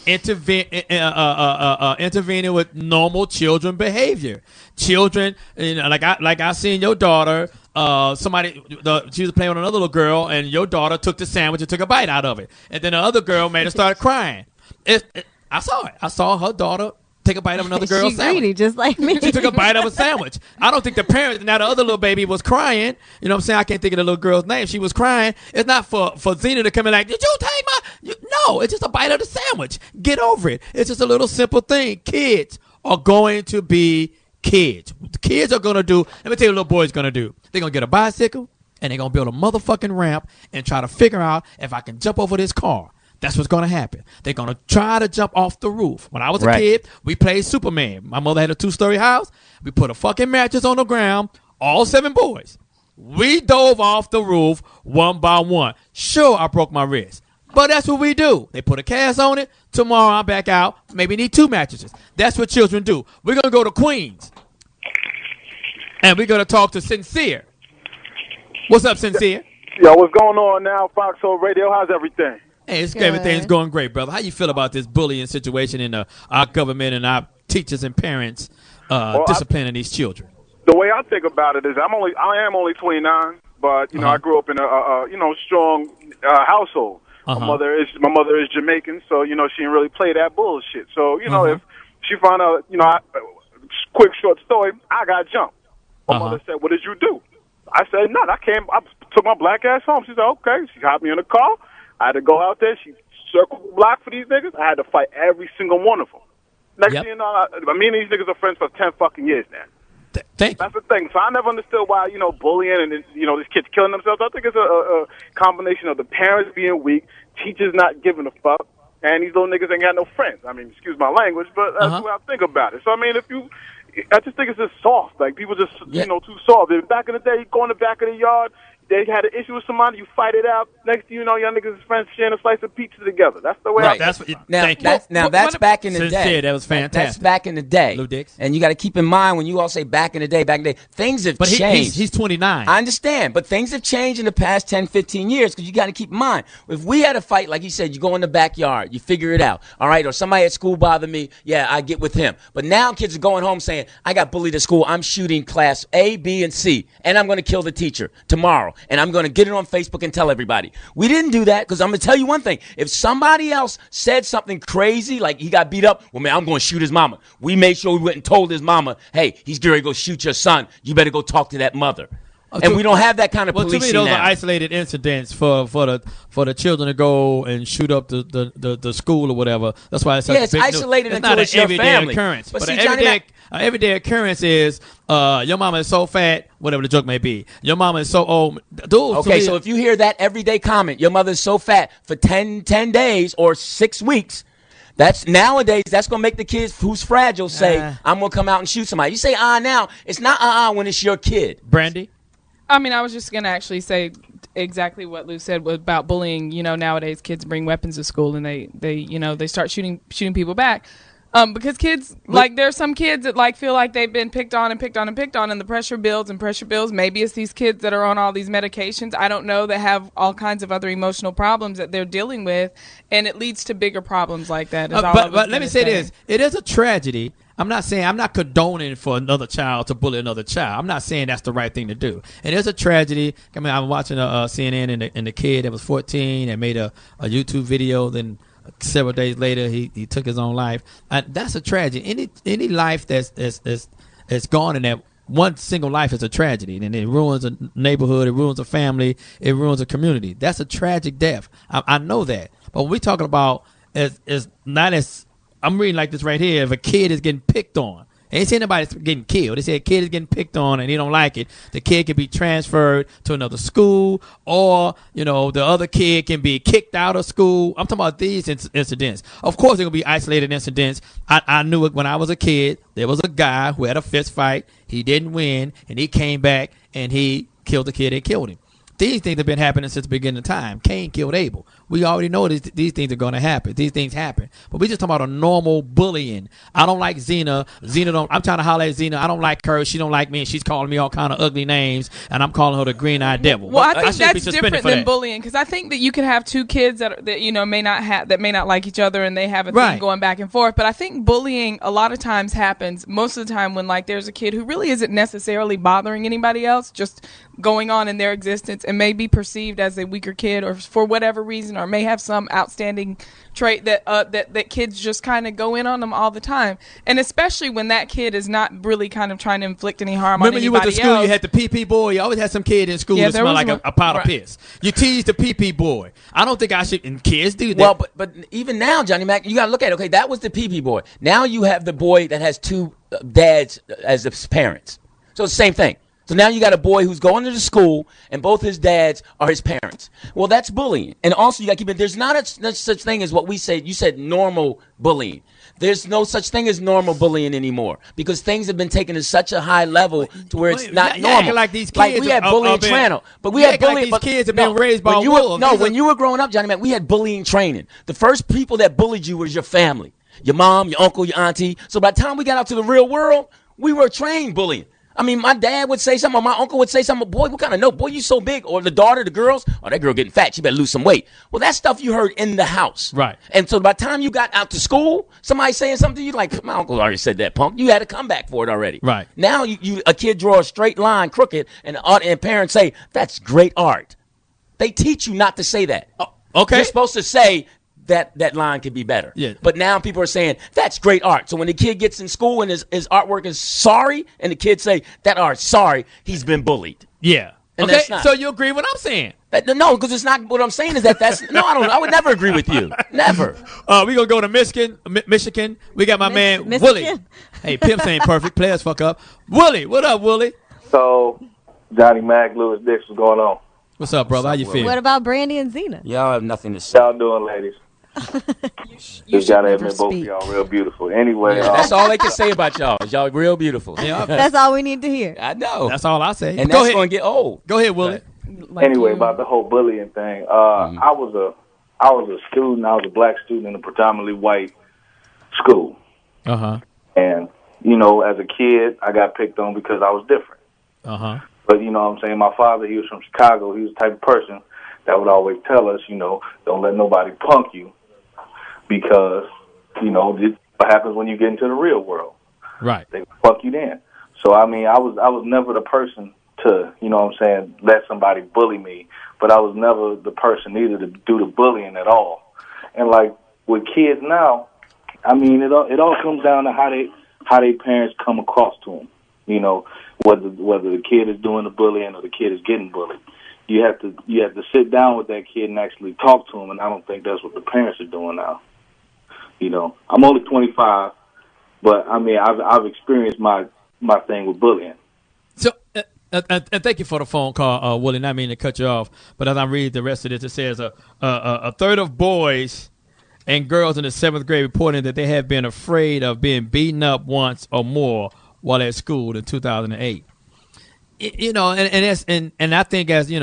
intervening with normal children behavior. Children, you know, like I seen your daughter. She was playing with another little girl, and your daughter took the sandwich and took a bite out of it, and then the other girl made her start crying. I saw it. I saw her daughter take a bite of another girl's sandwich. She's greedy, just like me. She took a bite of a sandwich. I don't think the parents, now the other little baby was crying. You know what I'm saying? I can't think of the little girl's name. She was crying. It's not for Zena to come in like, did you take no, it's just a bite of the sandwich. Get over it. It's just a little simple thing. Kids are going to be kids. Kids are going to do, let me tell you what little boy's going to do. They're going to get a bicycle, and they're going to build a motherfucking ramp and try to figure out if I can jump over this car. That's what's going to happen. They're going to try to jump off the roof. When I was a kid, we played Superman. My mother had a 2-story house. We put a fucking mattress on the ground, all 7 boys. We dove off the roof one by one. Sure, I broke my wrist. But that's what we do. They put a cast on it. Tomorrow I'm back out. Maybe need 2 mattresses. That's what children do. We're going to go to Queens. And we're going to talk to Sincere. What's up, Sincere? Yo, what's going on now, Foxhole Radio? How's everything? Hey, everything's going great, brother. How you feel about this bullying situation in our government and our teachers and parents disciplining these children? The way I think about it is I am only 29, but you know I grew up in a strong household. My mother is Jamaican, so you know she didn't really play that bullshit. So you know if she found out, you know, quick short story, I got jumped. My mother said, "What did you do?" I said, "Nothing. I took my black ass home." She said, "Okay." She hopped me in the car. I had to go out there. She circled the block for these niggas. I had to fight every single one of them. Next thing you know, me and these niggas are friends for 10 fucking years now. That's the thing. So I never understood why, you know, bullying and, you know, these kids killing themselves. I think it's a combination of the parents being weak, teachers not giving a fuck, and these little niggas ain't got no friends. I mean, excuse my language, but that's the way I think about it. So, I mean, I just think it's just soft. Like, people just, you know, too soft. Back in the day, you go in the back of the yard, they had an issue with somebody, you fight it out. Next thing you know, y'all niggas is friends sharing a slice of pizza together. That's the way I think. That's back in the day. That was fantastic. That's back in the day. Lou Dix. And you got to keep in mind when you all say back in the day, things have changed. He's 29. I understand, but things have changed in the past 10, 15 years because you got to keep in mind. If we had a fight, like you said, you go in the backyard, you figure it out, all right? Or somebody at school bothered me, yeah, I get with him. But now kids are going home saying, I got bullied at school, I'm shooting class A, B, and C, and I'm going to kill the teacher tomorrow, and I'm going to get it on Facebook and tell everybody. We didn't do that because I'm going to tell you one thing. If somebody else said something crazy, like he got beat up, well, man, I'm going to shoot his mama. We made sure we went and told his mama, hey, he's going to go shoot your son. You better go talk to that mother. And we don't have that kind of policing now. To me, those are isolated incidents for the children to go and shoot up the school or whatever. That's why it's such a big isolated news. until it's not an your everyday family. occurrence. But see, everyday occurrence is your mama is so fat, whatever the joke may be. Your mama is so old. Okay, so if you hear that everyday comment, your mother is so fat for 10 days or 6 weeks, that's nowadays, that's going to make the kids who's fragile say, I'm going to come out and shoot somebody. You say, now. It's not when it's your kid. Brandy? I mean, I was just going to actually say exactly what Lou said about bullying. You know, nowadays kids bring weapons to school and they start shooting people back. Because kids, like, there are some kids that, like, feel like they've been picked on, and the pressure builds. Maybe it's these kids that are on all these medications, I don't know, that have all kinds of other emotional problems that they're dealing with, and it leads to bigger problems like that. But let me say this. It is a tragedy. I'm not condoning for another child to bully another child. I'm not saying that's the right thing to do. It is a tragedy. I mean, I'm watching CNN and the kid that was 14 and made a YouTube video, then several days later, he took his own life. That's a tragedy. Any life that's gone in that one single life is a tragedy, and it ruins a neighborhood, it ruins a family, it ruins a community. That's a tragic death. I know that. But when we're talking about is not as I'm reading like this right here. If a kid is getting picked on, they ain't saying nobody's getting killed. They say a kid is getting picked on and he don't like it. The kid can be transferred to another school, or, you know, the other kid can be kicked out of school. I'm talking about these incidents. Of course, they're going to be isolated incidents. I knew it when I was a kid. There was a guy who had a fist fight. He didn't win, and he came back and he killed the kid that killed him. These things have been happening since the beginning of time. Cain killed Abel. We already know these things are going to happen. These things happen. But we just talking about a normal bullying. I don't like Zena. I'm trying to holler at Zena. I don't like her. She don't like me, and she's calling me all kind of ugly names, and I'm calling her the green-eyed devil. Well, I think that's different than bullying, because I think that you can have two kids that you know may not like each other, and they have a thing going back and forth. But I think bullying a lot of times happens most of the time when, like, there's a kid who really isn't necessarily bothering anybody else, just going on in their existence, and may be perceived as a weaker kid, or for whatever reason, or may have some outstanding trait that kids just kind of go in on them all the time. And especially when that kid is not really kind of trying to inflict any harm on anybody else. Remember, you went to school, you had the pee-pee boy. You always had some kid in school that smelled like a pot of piss. You teased the pee-pee boy. I don't think I should, and kids do that. Well, but even now, Johnny Mac, you got to look at it. Okay, that was the pee-pee boy. Now you have the boy that has two dads as his parents. So it's the same thing. So now you got a boy who's going to school, and both his dads are his parents. Well, that's bullying. And also, you got to keep it. There's not such thing as what we said. You said normal bullying. There's no such thing as normal bullying anymore, because things have been taken to such a high level to where it's not normal. Like these kids, like we had bullying training, but we had bullying. Like these kids have been raised by wolves. When you were growing up, Johnny Mac, we had bullying training. The first people that bullied you was your family, your mom, your uncle, your auntie. So by the time we got out to the real world, we were trained bullying. I mean, my dad would say something, or my uncle would say something. Boy, what kind of note? Boy, you so big. Or the daughter, the girls. Oh, that girl getting fat. She better lose some weight. Well, that stuff you heard in the house. Right. And so by the time you got out to school, somebody saying something to you, like, my uncle already said that, punk. You had to come back for it already. Right. Now a kid draw a straight line crooked, and parents say, that's great art. They teach you not to say that. Okay. You're supposed to say, that line could be better. Yeah. But now people are saying, that's great art. So when the kid gets in school and his artwork is sorry, and the kids say, that art's sorry, he's been bullied. Yeah. And okay, so you agree with what I'm saying? No, because it's not what I'm saying is that's no, I don't. I would never agree with you. Never. We gonna go to Michigan. We got my man Willie. Hey, pimps ain't perfect. Players fuck up. Willie, what up, Willie? So, Johnny Mac, Louis Dix, what's going on? What's up, brother? How you feel? What about Brandy and Zena? Y'all have nothing to say. Y'all doing, ladies? You gotta admit, both of y'all real beautiful. Anyway, that's all they can say about y'all. Y'all real beautiful. Yeah, that's all we need to hear. I know. That's all I say. And that's going to get old. Go ahead, Willie. Anyway, about the whole bullying thing. I was a student. I was a black student in a predominantly white school. And you know, as a kid, I got picked on because I was different. But you know what I'm saying? My father, he was from Chicago. He was the type of person that would always tell us, you know, don't let nobody punk you, because, you know, this is what happens when you get into the real world. Right. They fuck you then. So, I mean, I was never the person to, you know what I'm saying, let somebody bully me, but I was never the person either to do the bullying at all. And, like, with kids now, I mean, it all comes down to how they parents come across to them, you know, whether the kid is doing the bullying or the kid is getting bullied. You have to sit down with that kid and actually talk to him, and I don't think that's what the parents are doing now. You know, I'm only 25, but I mean, I've experienced my thing with bullying. So, and thank you for the phone call, Willie. Not meaning to cut you off, but as I read the rest of this, it says a third of boys and girls in the 7th grade reporting that they have been afraid of being beaten up once or more while at school in 2008. you know, and I think as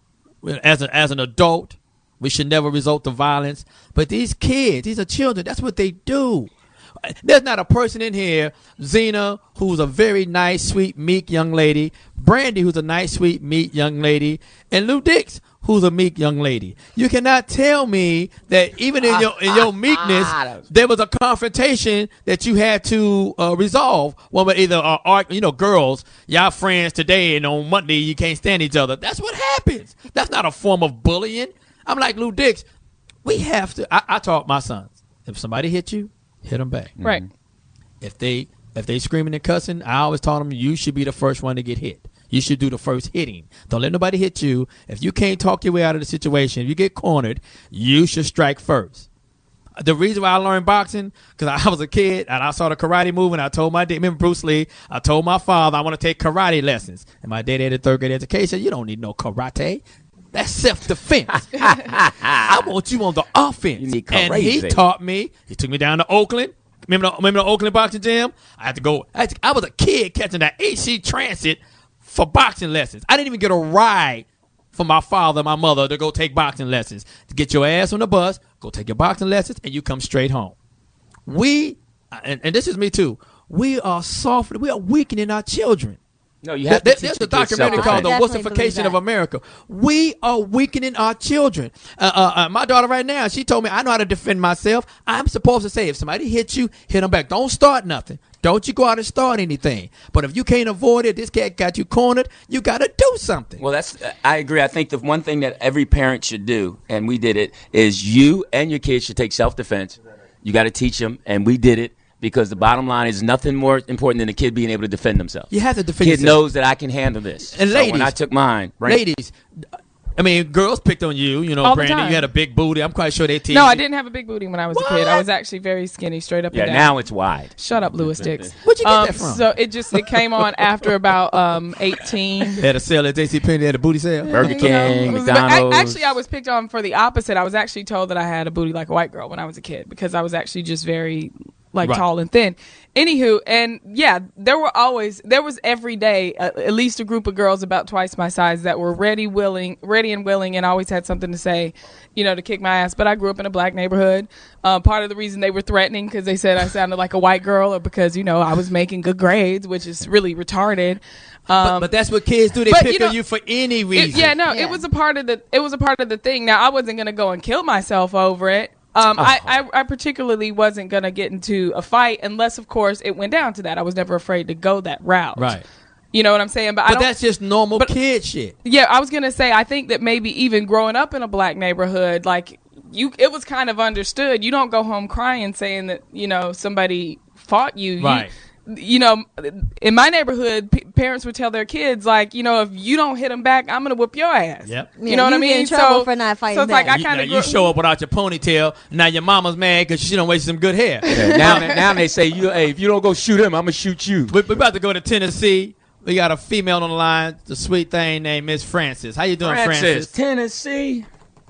an adult, we should never resort to violence. But these kids, these are children. That's what they do. There's not a person in here, Zena, who's a very nice, sweet, meek young lady, Brandy, who's a nice, sweet, meek young lady, and Lou Dix, who's a meek young lady. You cannot tell me that even in your meekness, there was a confrontation that you had to resolve. Well, either girls, y'all friends today, and on Monday you can't stand each other. That's what happens. That's not a form of bullying. I'm like Lou Dix. We have to. I taught my sons, if somebody hit you, hit them back. Right. If they screaming and cussing, I always taught them you should be the first one to get hit. You should do the first hitting. Don't let nobody hit you. If you can't talk your way out of the situation, if you get cornered, you should strike first. The reason why I learned boxing, because I was a kid and I saw the karate move, and I told my dad, remember Bruce Lee, I told my father I want to take karate lessons. And my dad had a third grade education. You don't need no karate. That's self-defense. I want you on the offense. You need and he taught me. He took me down to Oakland. Remember the Oakland boxing gym? I had to go. I was a kid catching that AC Transit for boxing lessons. I didn't even get a ride from my father and my mother to go take boxing lessons. To get your ass on the bus, go take your boxing lessons, and you come straight home. And this is me too, we are weakening our children. No, you have to teach there's a documentary called The Wussification of America. We are weakening our children. My daughter right now, she told me, I know how to defend myself. I'm supposed to say, if somebody hits you, hit them back. Don't start nothing. Don't you go out and start anything. But if you can't avoid it, this cat got you cornered, you got to do something. Well, I agree. I think the one thing that every parent should do, and we did it, is you and your kids should take self-defense. You got to teach them, and we did it. Because the bottom line is nothing more important than a kid being able to defend themselves. You have to defend yourself. Kid yourself. knows that I can handle this. And so ladies, when I took mine, ladies, I mean, girls picked on you. You know, all Brandy, you had a big booty. I'm quite sure they teased you. No, I didn't have a big booty when I was a kid. I was actually very skinny, straight up and down. Yeah, now it's wide. Shut up, Louis Dix. Where'd you get that from? So it came on after about 18. They had a sale at JCPenney. They had a booty sale. Burger King, McDonald's. Actually, I was picked on for the opposite. I was actually told that I had a booty like a white girl when I was a kid because I was actually just very tall and thin. Anywho, and yeah, there was every day at least a group of girls about twice my size that were ready and willing, and always had something to say, to kick my ass. But I grew up in a black neighborhood. Part of the reason they were threatening because they said I sounded like a white girl, or because I was making good grades, which is really retarded. But that's what kids do. They pick on you for any reason. It was a part of the thing. Now I wasn't gonna go and kill myself over it. I particularly wasn't going to get into a fight unless, of course, it went down to that. I was never afraid to go that route. Right. You know what I'm saying? But that's just normal kid shit. Yeah, I was going to say, I think that maybe even growing up in a black neighborhood, it was kind of understood. You don't go home crying saying that, somebody fought you. Right. In my neighborhood, parents would tell their kids, if you don't hit them back, I'm going to whoop your ass. Yep. You know what I mean? Get in trouble for not fighting so it's back. like I kind of you show up without your ponytail. Now your mama's mad because she don't waste some good hair. Yeah, now they say, hey, if you don't go shoot him, I'm going to shoot you. We're about to go to Tennessee. We got a female on the line, the sweet thing named Miss Francis. How you doing, Francis? Tennessee.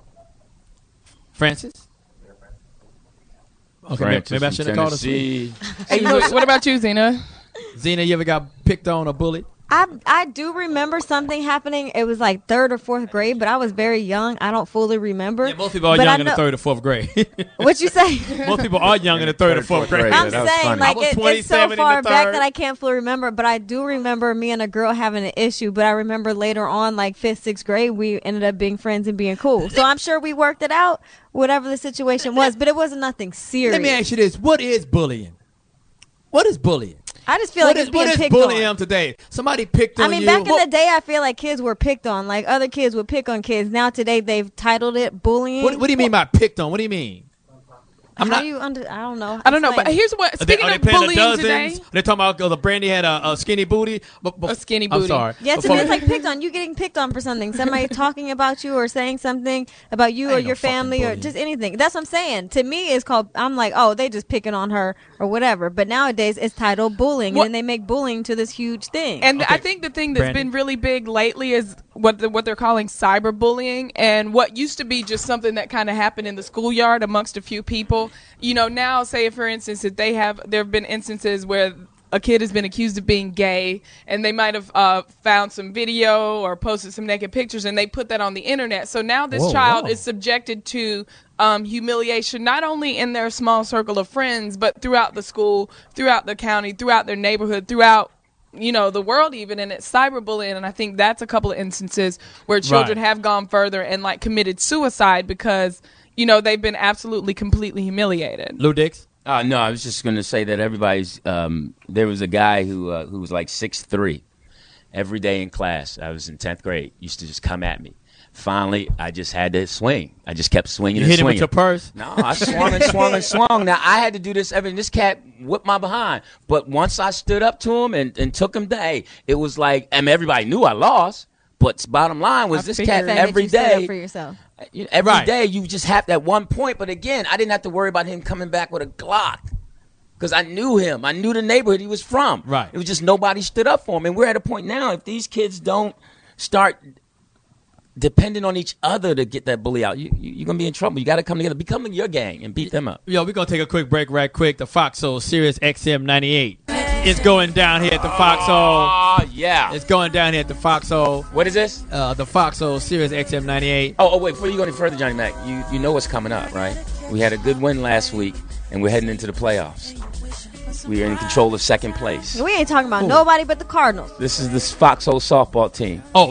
Francis? Okay, Francis, maybe I should have called her. Hey, what about you, Zena? Zena, you ever got picked on or bullied? I do remember something happening. It was like 3rd or 4th grade, but I was very young. I don't fully remember. Yeah, most people are young in the 3rd or 4th grade. What you say? Most people are young in the 3rd or 4th grade. I'm saying it's so far back that I can't fully remember, but I do remember me and a girl having an issue. But I remember later on, like 5th, 6th grade, we ended up being friends and being cool. So I'm sure we worked it out, whatever the situation was. But it wasn't nothing serious. Let me ask you this: what is bullying? What is bullying? I just feel like it's being picked on. What is bullying today? Somebody picked on you. Back in the day, I feel like kids were picked on. Like other kids would pick on kids. Now today, they've titled it bullying. What do you mean by picked on? What do you mean? I don't know. I don't know. But here's what. Speaking of bullying today, they're talking about the Brandy had a skinny booty. A skinny booty. I'm sorry. Yeah, to me it's like picked on. You getting picked on for something. Somebody talking about you or saying something about you or your family or just anything. That's what I'm saying. To me, it's called. I'm like, oh, they just picking on her or whatever. But nowadays, it's titled bullying, and they make bullying to this huge thing. And I think the thing that's been really big lately is what they're calling cyberbullying, and what used to be just something that kind of happened in the schoolyard amongst a few people. Now, say for instance, that there have been instances where a kid has been accused of being gay, and they might have found some video or posted some naked pictures, and they put that on the internet. So now this child is subjected to humiliation, not only in their small circle of friends, but throughout the school, throughout the county, throughout their neighborhood, throughout the world even, and it's cyberbullying. And I think that's a couple of instances where children have gone further and like committed suicide because they've been absolutely completely humiliated. Lou Dix? No, I was just going to say that everybody's there was a guy who was like 6'3". Every day in class, I was in 10th grade, used to just come at me. Finally, I just had to swing. I just kept swinging and swinging. You hit him with your purse? No, I swung and swung and swung. Now, I had to do this this cat whipped my behind. But once I stood up to him and took him down, it was like, everybody knew I lost. But bottom line was this cat every day. Stood up for yourself. Every day you just have that one point. But again, I didn't have to worry about him coming back with a Glock. Because I knew him. I knew the neighborhood he was from. Right. It was just nobody stood up for him. And we're at a point now, if these kids don't start depending on each other to get that bully out, you're going to be in trouble. You got to come together, become your gang, and beat them up. Yo, we're going to take a quick break right quick. The Fox Soul Sirius XM 98 is going down here at the Fox Soul. Oh, yeah. It's going down here at the Fox Soul. What is this? The Fox Soul Sirius XM 98. Oh, wait, before you go any further, Johnny Mac, you know what's coming up, right? We had a good win last week, and we're heading into the playoffs. We are in control of second place. We ain't talking about nobody but the Cardinals. This is this Foxhole softball team. Oh,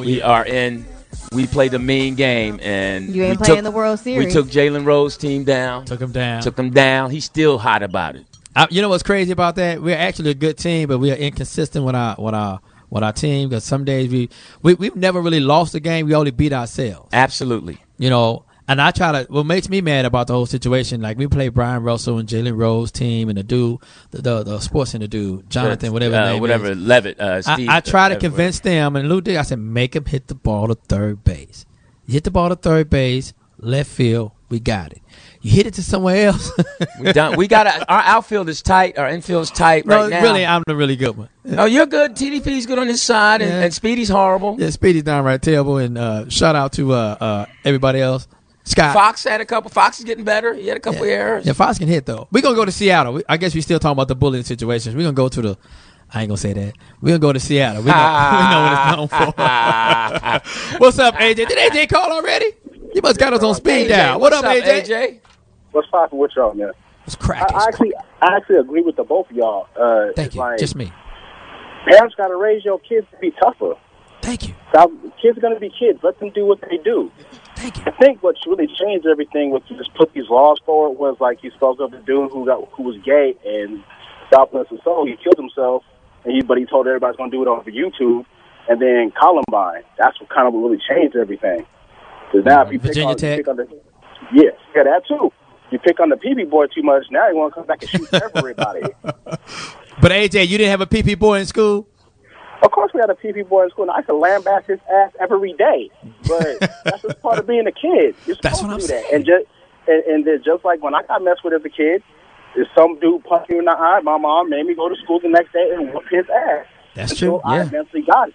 We played a mean game, and you ain't playing the World Series. We took Jalen Rose's team down. Took him down. He's still hot about it. You know what's crazy about that? We're actually a good team, but we are inconsistent with our team because some days we've never really lost a game. We only beat ourselves. Absolutely. And I try to. What makes me mad about the whole situation, like we play Brian Russell and Jalen Rose team, and the dude, the sports center dude, Jonathan, whatever his name is. Levitt. Steve. I try to convince them, and Lou Dick, I said, make him hit the ball to third base. You hit the ball to third base, left field, we got it. You hit it to somewhere else. We done. We got our outfield is tight. Our infield is tight right now. Really, I'm the really good one. Oh, you're good. TDP's good on his side, and Speedy's horrible. Yeah, Speedy's downright terrible. And shout out to everybody else. Scott. Fox had a couple. Fox is getting better. He had a couple errors. Yeah, Fox can hit, though. We're going to go to Seattle. I guess we're still talking about the bullying situations. We're going to go to the – I ain't going to say that. We're going to go to Seattle. We know what it's known for. What's up, AJ? Did AJ call already? You must got us on speed dial. What up, AJ? What's poppin' with y'all, man? What's cracking? I actually agree with the both of y'all. Thank you. Like, just me. Parents got to raise your kids to be tougher. Thank you. Kids are going to be kids. Let them do what they do. Thank you. I think what's really changed everything was to just put these laws forward was like you spoke of the dude who was gay and selfless and soul. He killed himself, but he told everybody's going to do it over YouTube. And then Columbine. That's what kind of really changed everything. Because now if you Virginia Tech. That too. You pick on the PP boy too much, now you want to come back and shoot everybody. But AJ, you didn't have a PP boy in school? Of course we had a PP boy in school, and I could lambaste his ass every day. But that's just part of being a kid. You're supposed to do that. And then just like when I got messed with as a kid, if some dude punched me in the eye, my mom made me go to school the next day and whoop his ass. That's true. I eventually got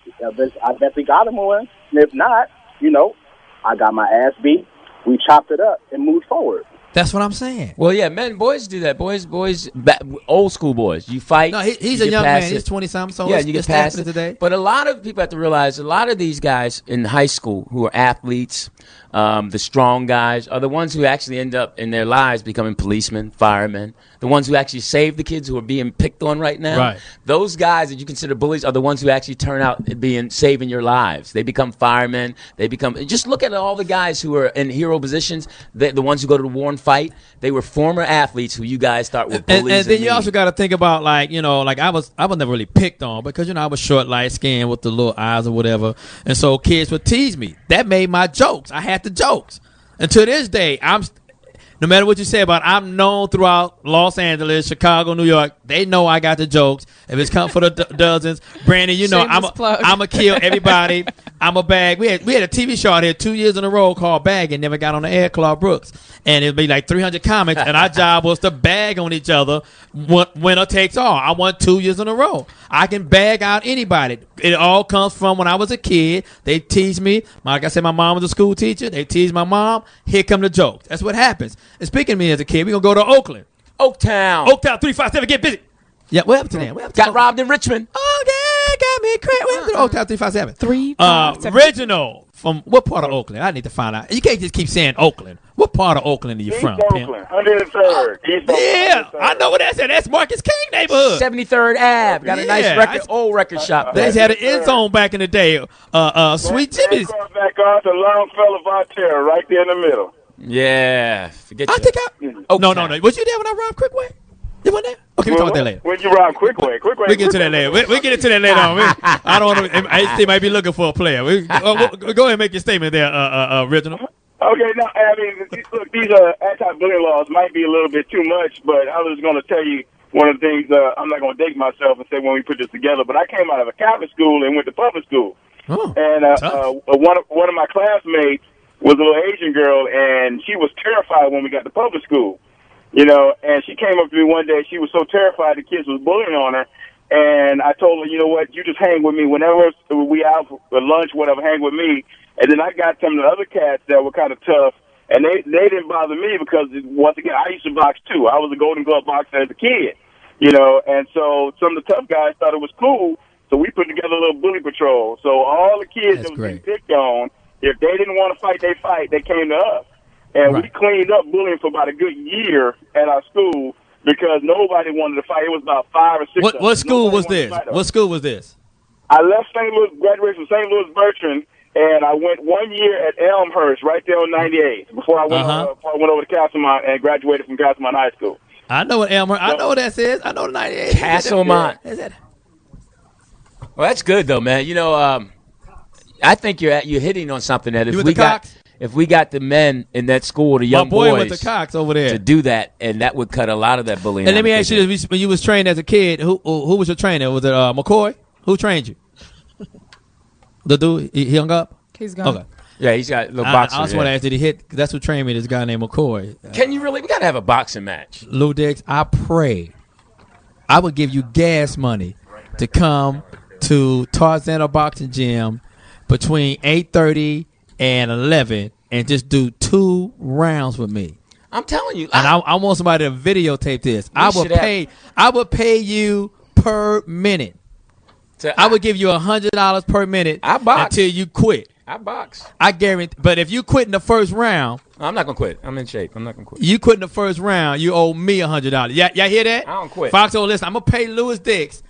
him on. And if not, I got my ass beat. We chopped it up and moved forward. That's what I'm saying. Well, yeah, boys do that. Boys, old school boys. You fight. No, he's a young man. He's 20-something, so you get past it today. But a lot of people have to realize a lot of these guys in high school who are athletes, the strong guys, are the ones who actually end up in their lives becoming policemen, firemen, the ones who actually save the kids who are being picked on right now. Right. Those guys that you consider bullies are the ones who actually turn out saving your lives. They become firemen. Just look at all the guys who are in hero positions, the ones who go to the war and fight. They were former athletes who you guys start with bullies. And then you also got to think about I was never really picked on because I was short, light skinned with the little eyes or whatever, and so kids would tease me. That made my jokes. I had the jokes, and to this day, no matter what you say about it, I'm known throughout Los Angeles, Chicago, New York. They know I got the jokes. If it's come for the dozens, Brandon, I'm a kill everybody. I'm a bag. We had a TV show out here 2 years in a row called Bag and never got on the air, Claude Brooks. And it'd be like 300 comments, and our job was to bag on each other. Winner takes all. I won 2 years in a row. I can bag out anybody. It all comes from when I was a kid. They teased me. Like I said, my mom was a school teacher. They teased my mom. Here come the jokes. That's what happens. And speaking of me as a kid, we're going to go to Oakland. Oaktown, 357, get busy. Yeah, what happened to them? Got robbed in Richmond. Oh, yeah, got me crazy. What happened to the Old Town 357? 357. Reginald, from what part of Oakland? I need to find out. You can't just keep saying Oakland. What part of Oakland are you from? Oakland, 103rd. Yeah, I know what that's at. That's Marcus King neighborhood. 73rd Ave. Got a nice old record shop there. They had an end zone back in the day. Sweet Jimmy's. Back on to Longfellow Voltaire, right there in the middle. Yeah. No. Was you there when I robbed Quickway? You weren't there? Okay, we'll talk about that later. When you rob Quickway. We'll get to that later. We'll get into that later on. I don't want to. They might be looking for a player. Go ahead and make your statement there, Original. Okay, now, I mean, look, these anti-bullying laws might be a little bit too much, but I was going to tell you one of the things, I'm not going to date myself and say when we put this together, but I came out of a Catholic school and went to public school. Oh, and one of my classmates was a little Asian girl, and she was terrified when we got to public school. You know, and she came up to me one day. She was so terrified the kids was bullying on her. And I told her, you know what, you just hang with me. Whenever we out for lunch, whatever, hang with me. And then I got some of the other cats that were kind of tough. And they didn't bother me because, once again, I used to box too. I was a Golden Glove boxer as a kid. You know, and so some of the tough guys thought it was cool. So we put together a little bully patrol. So all the kids that was getting picked on, if they didn't want to fight, they came to us. And we cleaned up bullying for about a good year at our school because nobody wanted to fight. It was about 5 or 6 What school was this? What school was this? I left St. Louis, graduated from St. Louis Bertrand, and I went 1 year at Elmhurst, right there on 98, before I went over to Castlemont and graduated from Castlemont High School. I know what Elmhurst. I know what that says. I know the 98. Castlemont. Well, that's good though, man. You know, I think you're hitting on something that if we got the men in that school, the young boys, with the Cox over there, to do that, and that would cut a lot of that bullying. And let me ask you this: when you was trained as a kid, who was your trainer? Was it McCoy? Who trained you? The dude, he hung up. He's gone. Okay. Yeah, he's got a little boxing. I just want to ask, did he hit? That's what trained me. This guy named McCoy. Can you really? We got to have a boxing match. Lou Dix, I pray I would give you gas money to come to Tarzana Boxing Gym between 8:30 and 11 and just do 2 rounds with me. I'm telling you. And I want somebody to videotape this. I would pay you per minute. I would give you $100 per minute until you quit. I box. I guarantee. But if you quit in the first round, I'm not gonna quit. I'm in shape. I'm not gonna quit. You quit in the first round, you owe me $100. Y'all hear that? I don't quit. Foxhole, listen, I'm gonna pay Louis Dix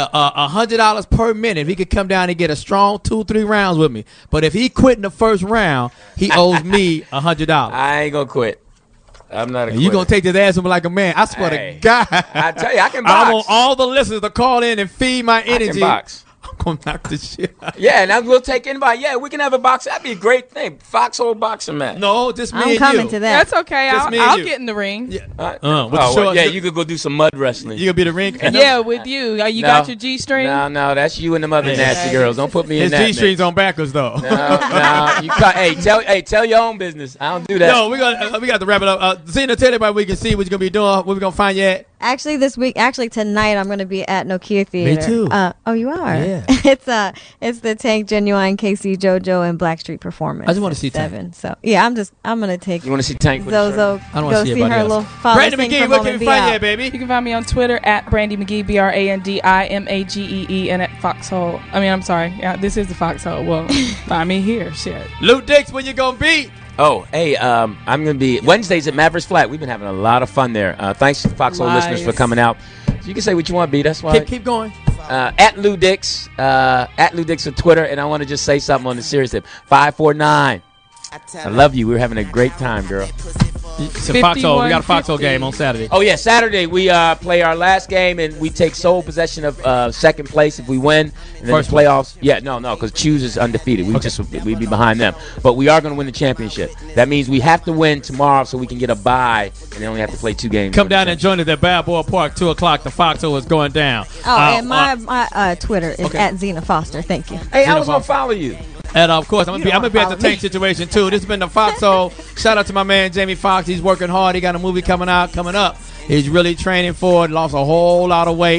$100 per minute if he could come down and get a strong 2-3 rounds with me. But if he quit in the first round, he owes me $100. I ain't gonna quit. I'm not a quitter. You gonna take this ass from like a man. I swear to God. I tell you, I can box. I want all the listeners to call in and feed my energy. I can box. I'm gonna knock this shit out. Yeah, and we'll take anybody. Yeah, we can have a box. That'd be a great thing. Foxhole boxing match. No, just me and you. I'm coming to that. That's okay. I'll get in the ring. Yeah, you could go do some mud wrestling. You gonna be the ring? Yeah, with you. You got your G-string? No, that's you and the other nasty girls. Don't put me in that. His G-string's on backwards though. No. Tell your own business. I don't do that. No, we got to wrap it up. Zena, tell everybody we can see what you're gonna be doing. Where we gonna find you at? Actually, tonight I'm going to be at Nokia Theater. Me too. Oh, you are? Yeah. It's the Tank Genuine, KC JoJo, and Blackstreet performance. I just want to see Tank. So yeah, I'm going to take. You want to see Tank? Zozo. I don't want to see her little father. Brandi McGee, where can we find you, baby? You can find me on Twitter at Brandi McGee, BrandiMagee, and at Foxhole. I'm sorry. Yeah, this is the Foxhole. Well, find me here. Shit. Lou Dix, when you gonna be? Oh, hey, I'm going to be Wednesdays at Mavericks Flat. We've been having a lot of fun there. Thanks to Foxhole listeners for coming out. So you can say what you want, B. That's why. Keep going. At Lou Dix. At Lou Dix on Twitter. And I want to just say something on the serious tip. 549. I love you. We're having a great time, girl. It's a Foxhole. We got a Foxhole game on Saturday. Oh, yeah. Saturday, we play our last game, and we take sole possession of second place if we win. And then First the playoffs. Yeah, no, because Choose is undefeated. We'd be behind them. But we are going to win the championship. That means we have to win tomorrow so we can get a bye, and then only have to play 2 games. Come down and join us at Bad Boy Park, 2 o'clock. The Foxhole is going down. And my Twitter is at Zena Foster. Thank you. Hey, I was going to follow you. And of course, I'm gonna be at the Tank situation too. This has been the Foxhole. Shout out to my man Jamie Foxx. He's working hard. He got a movie coming up. He's really training for it. Lost a whole lot of weight.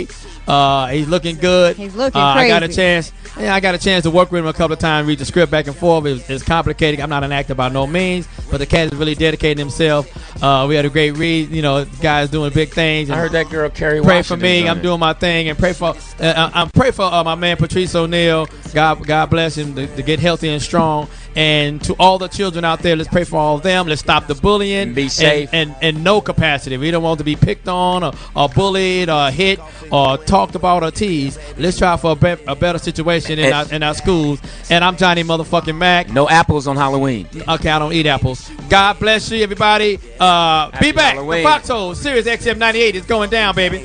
He's looking good. He's looking crazy. I got a chance to work with him a couple of times, read the script back and forth. It's complicated. I'm not an actor by no means, but the cat is really dedicating himself. We had a great read. You know, guys doing big things. I heard that girl Carrie Pray Washington for me. I'm doing my thing, and pray for my man Patrice O'Neal. God bless him to get healthy and strong. And to all the children out there, let's pray for all of them. Let's stop the bullying. And be safe. And no capacity. We don't want to be picked on or bullied or hit or talked about or teased. Let's try for a better situation in our schools. And I'm Johnny motherfucking Mac. No apples on Halloween. Okay, I don't eat apples. God bless you, everybody. Be back. Halloween. The Foxhole Sirius XM 98 is going down, baby.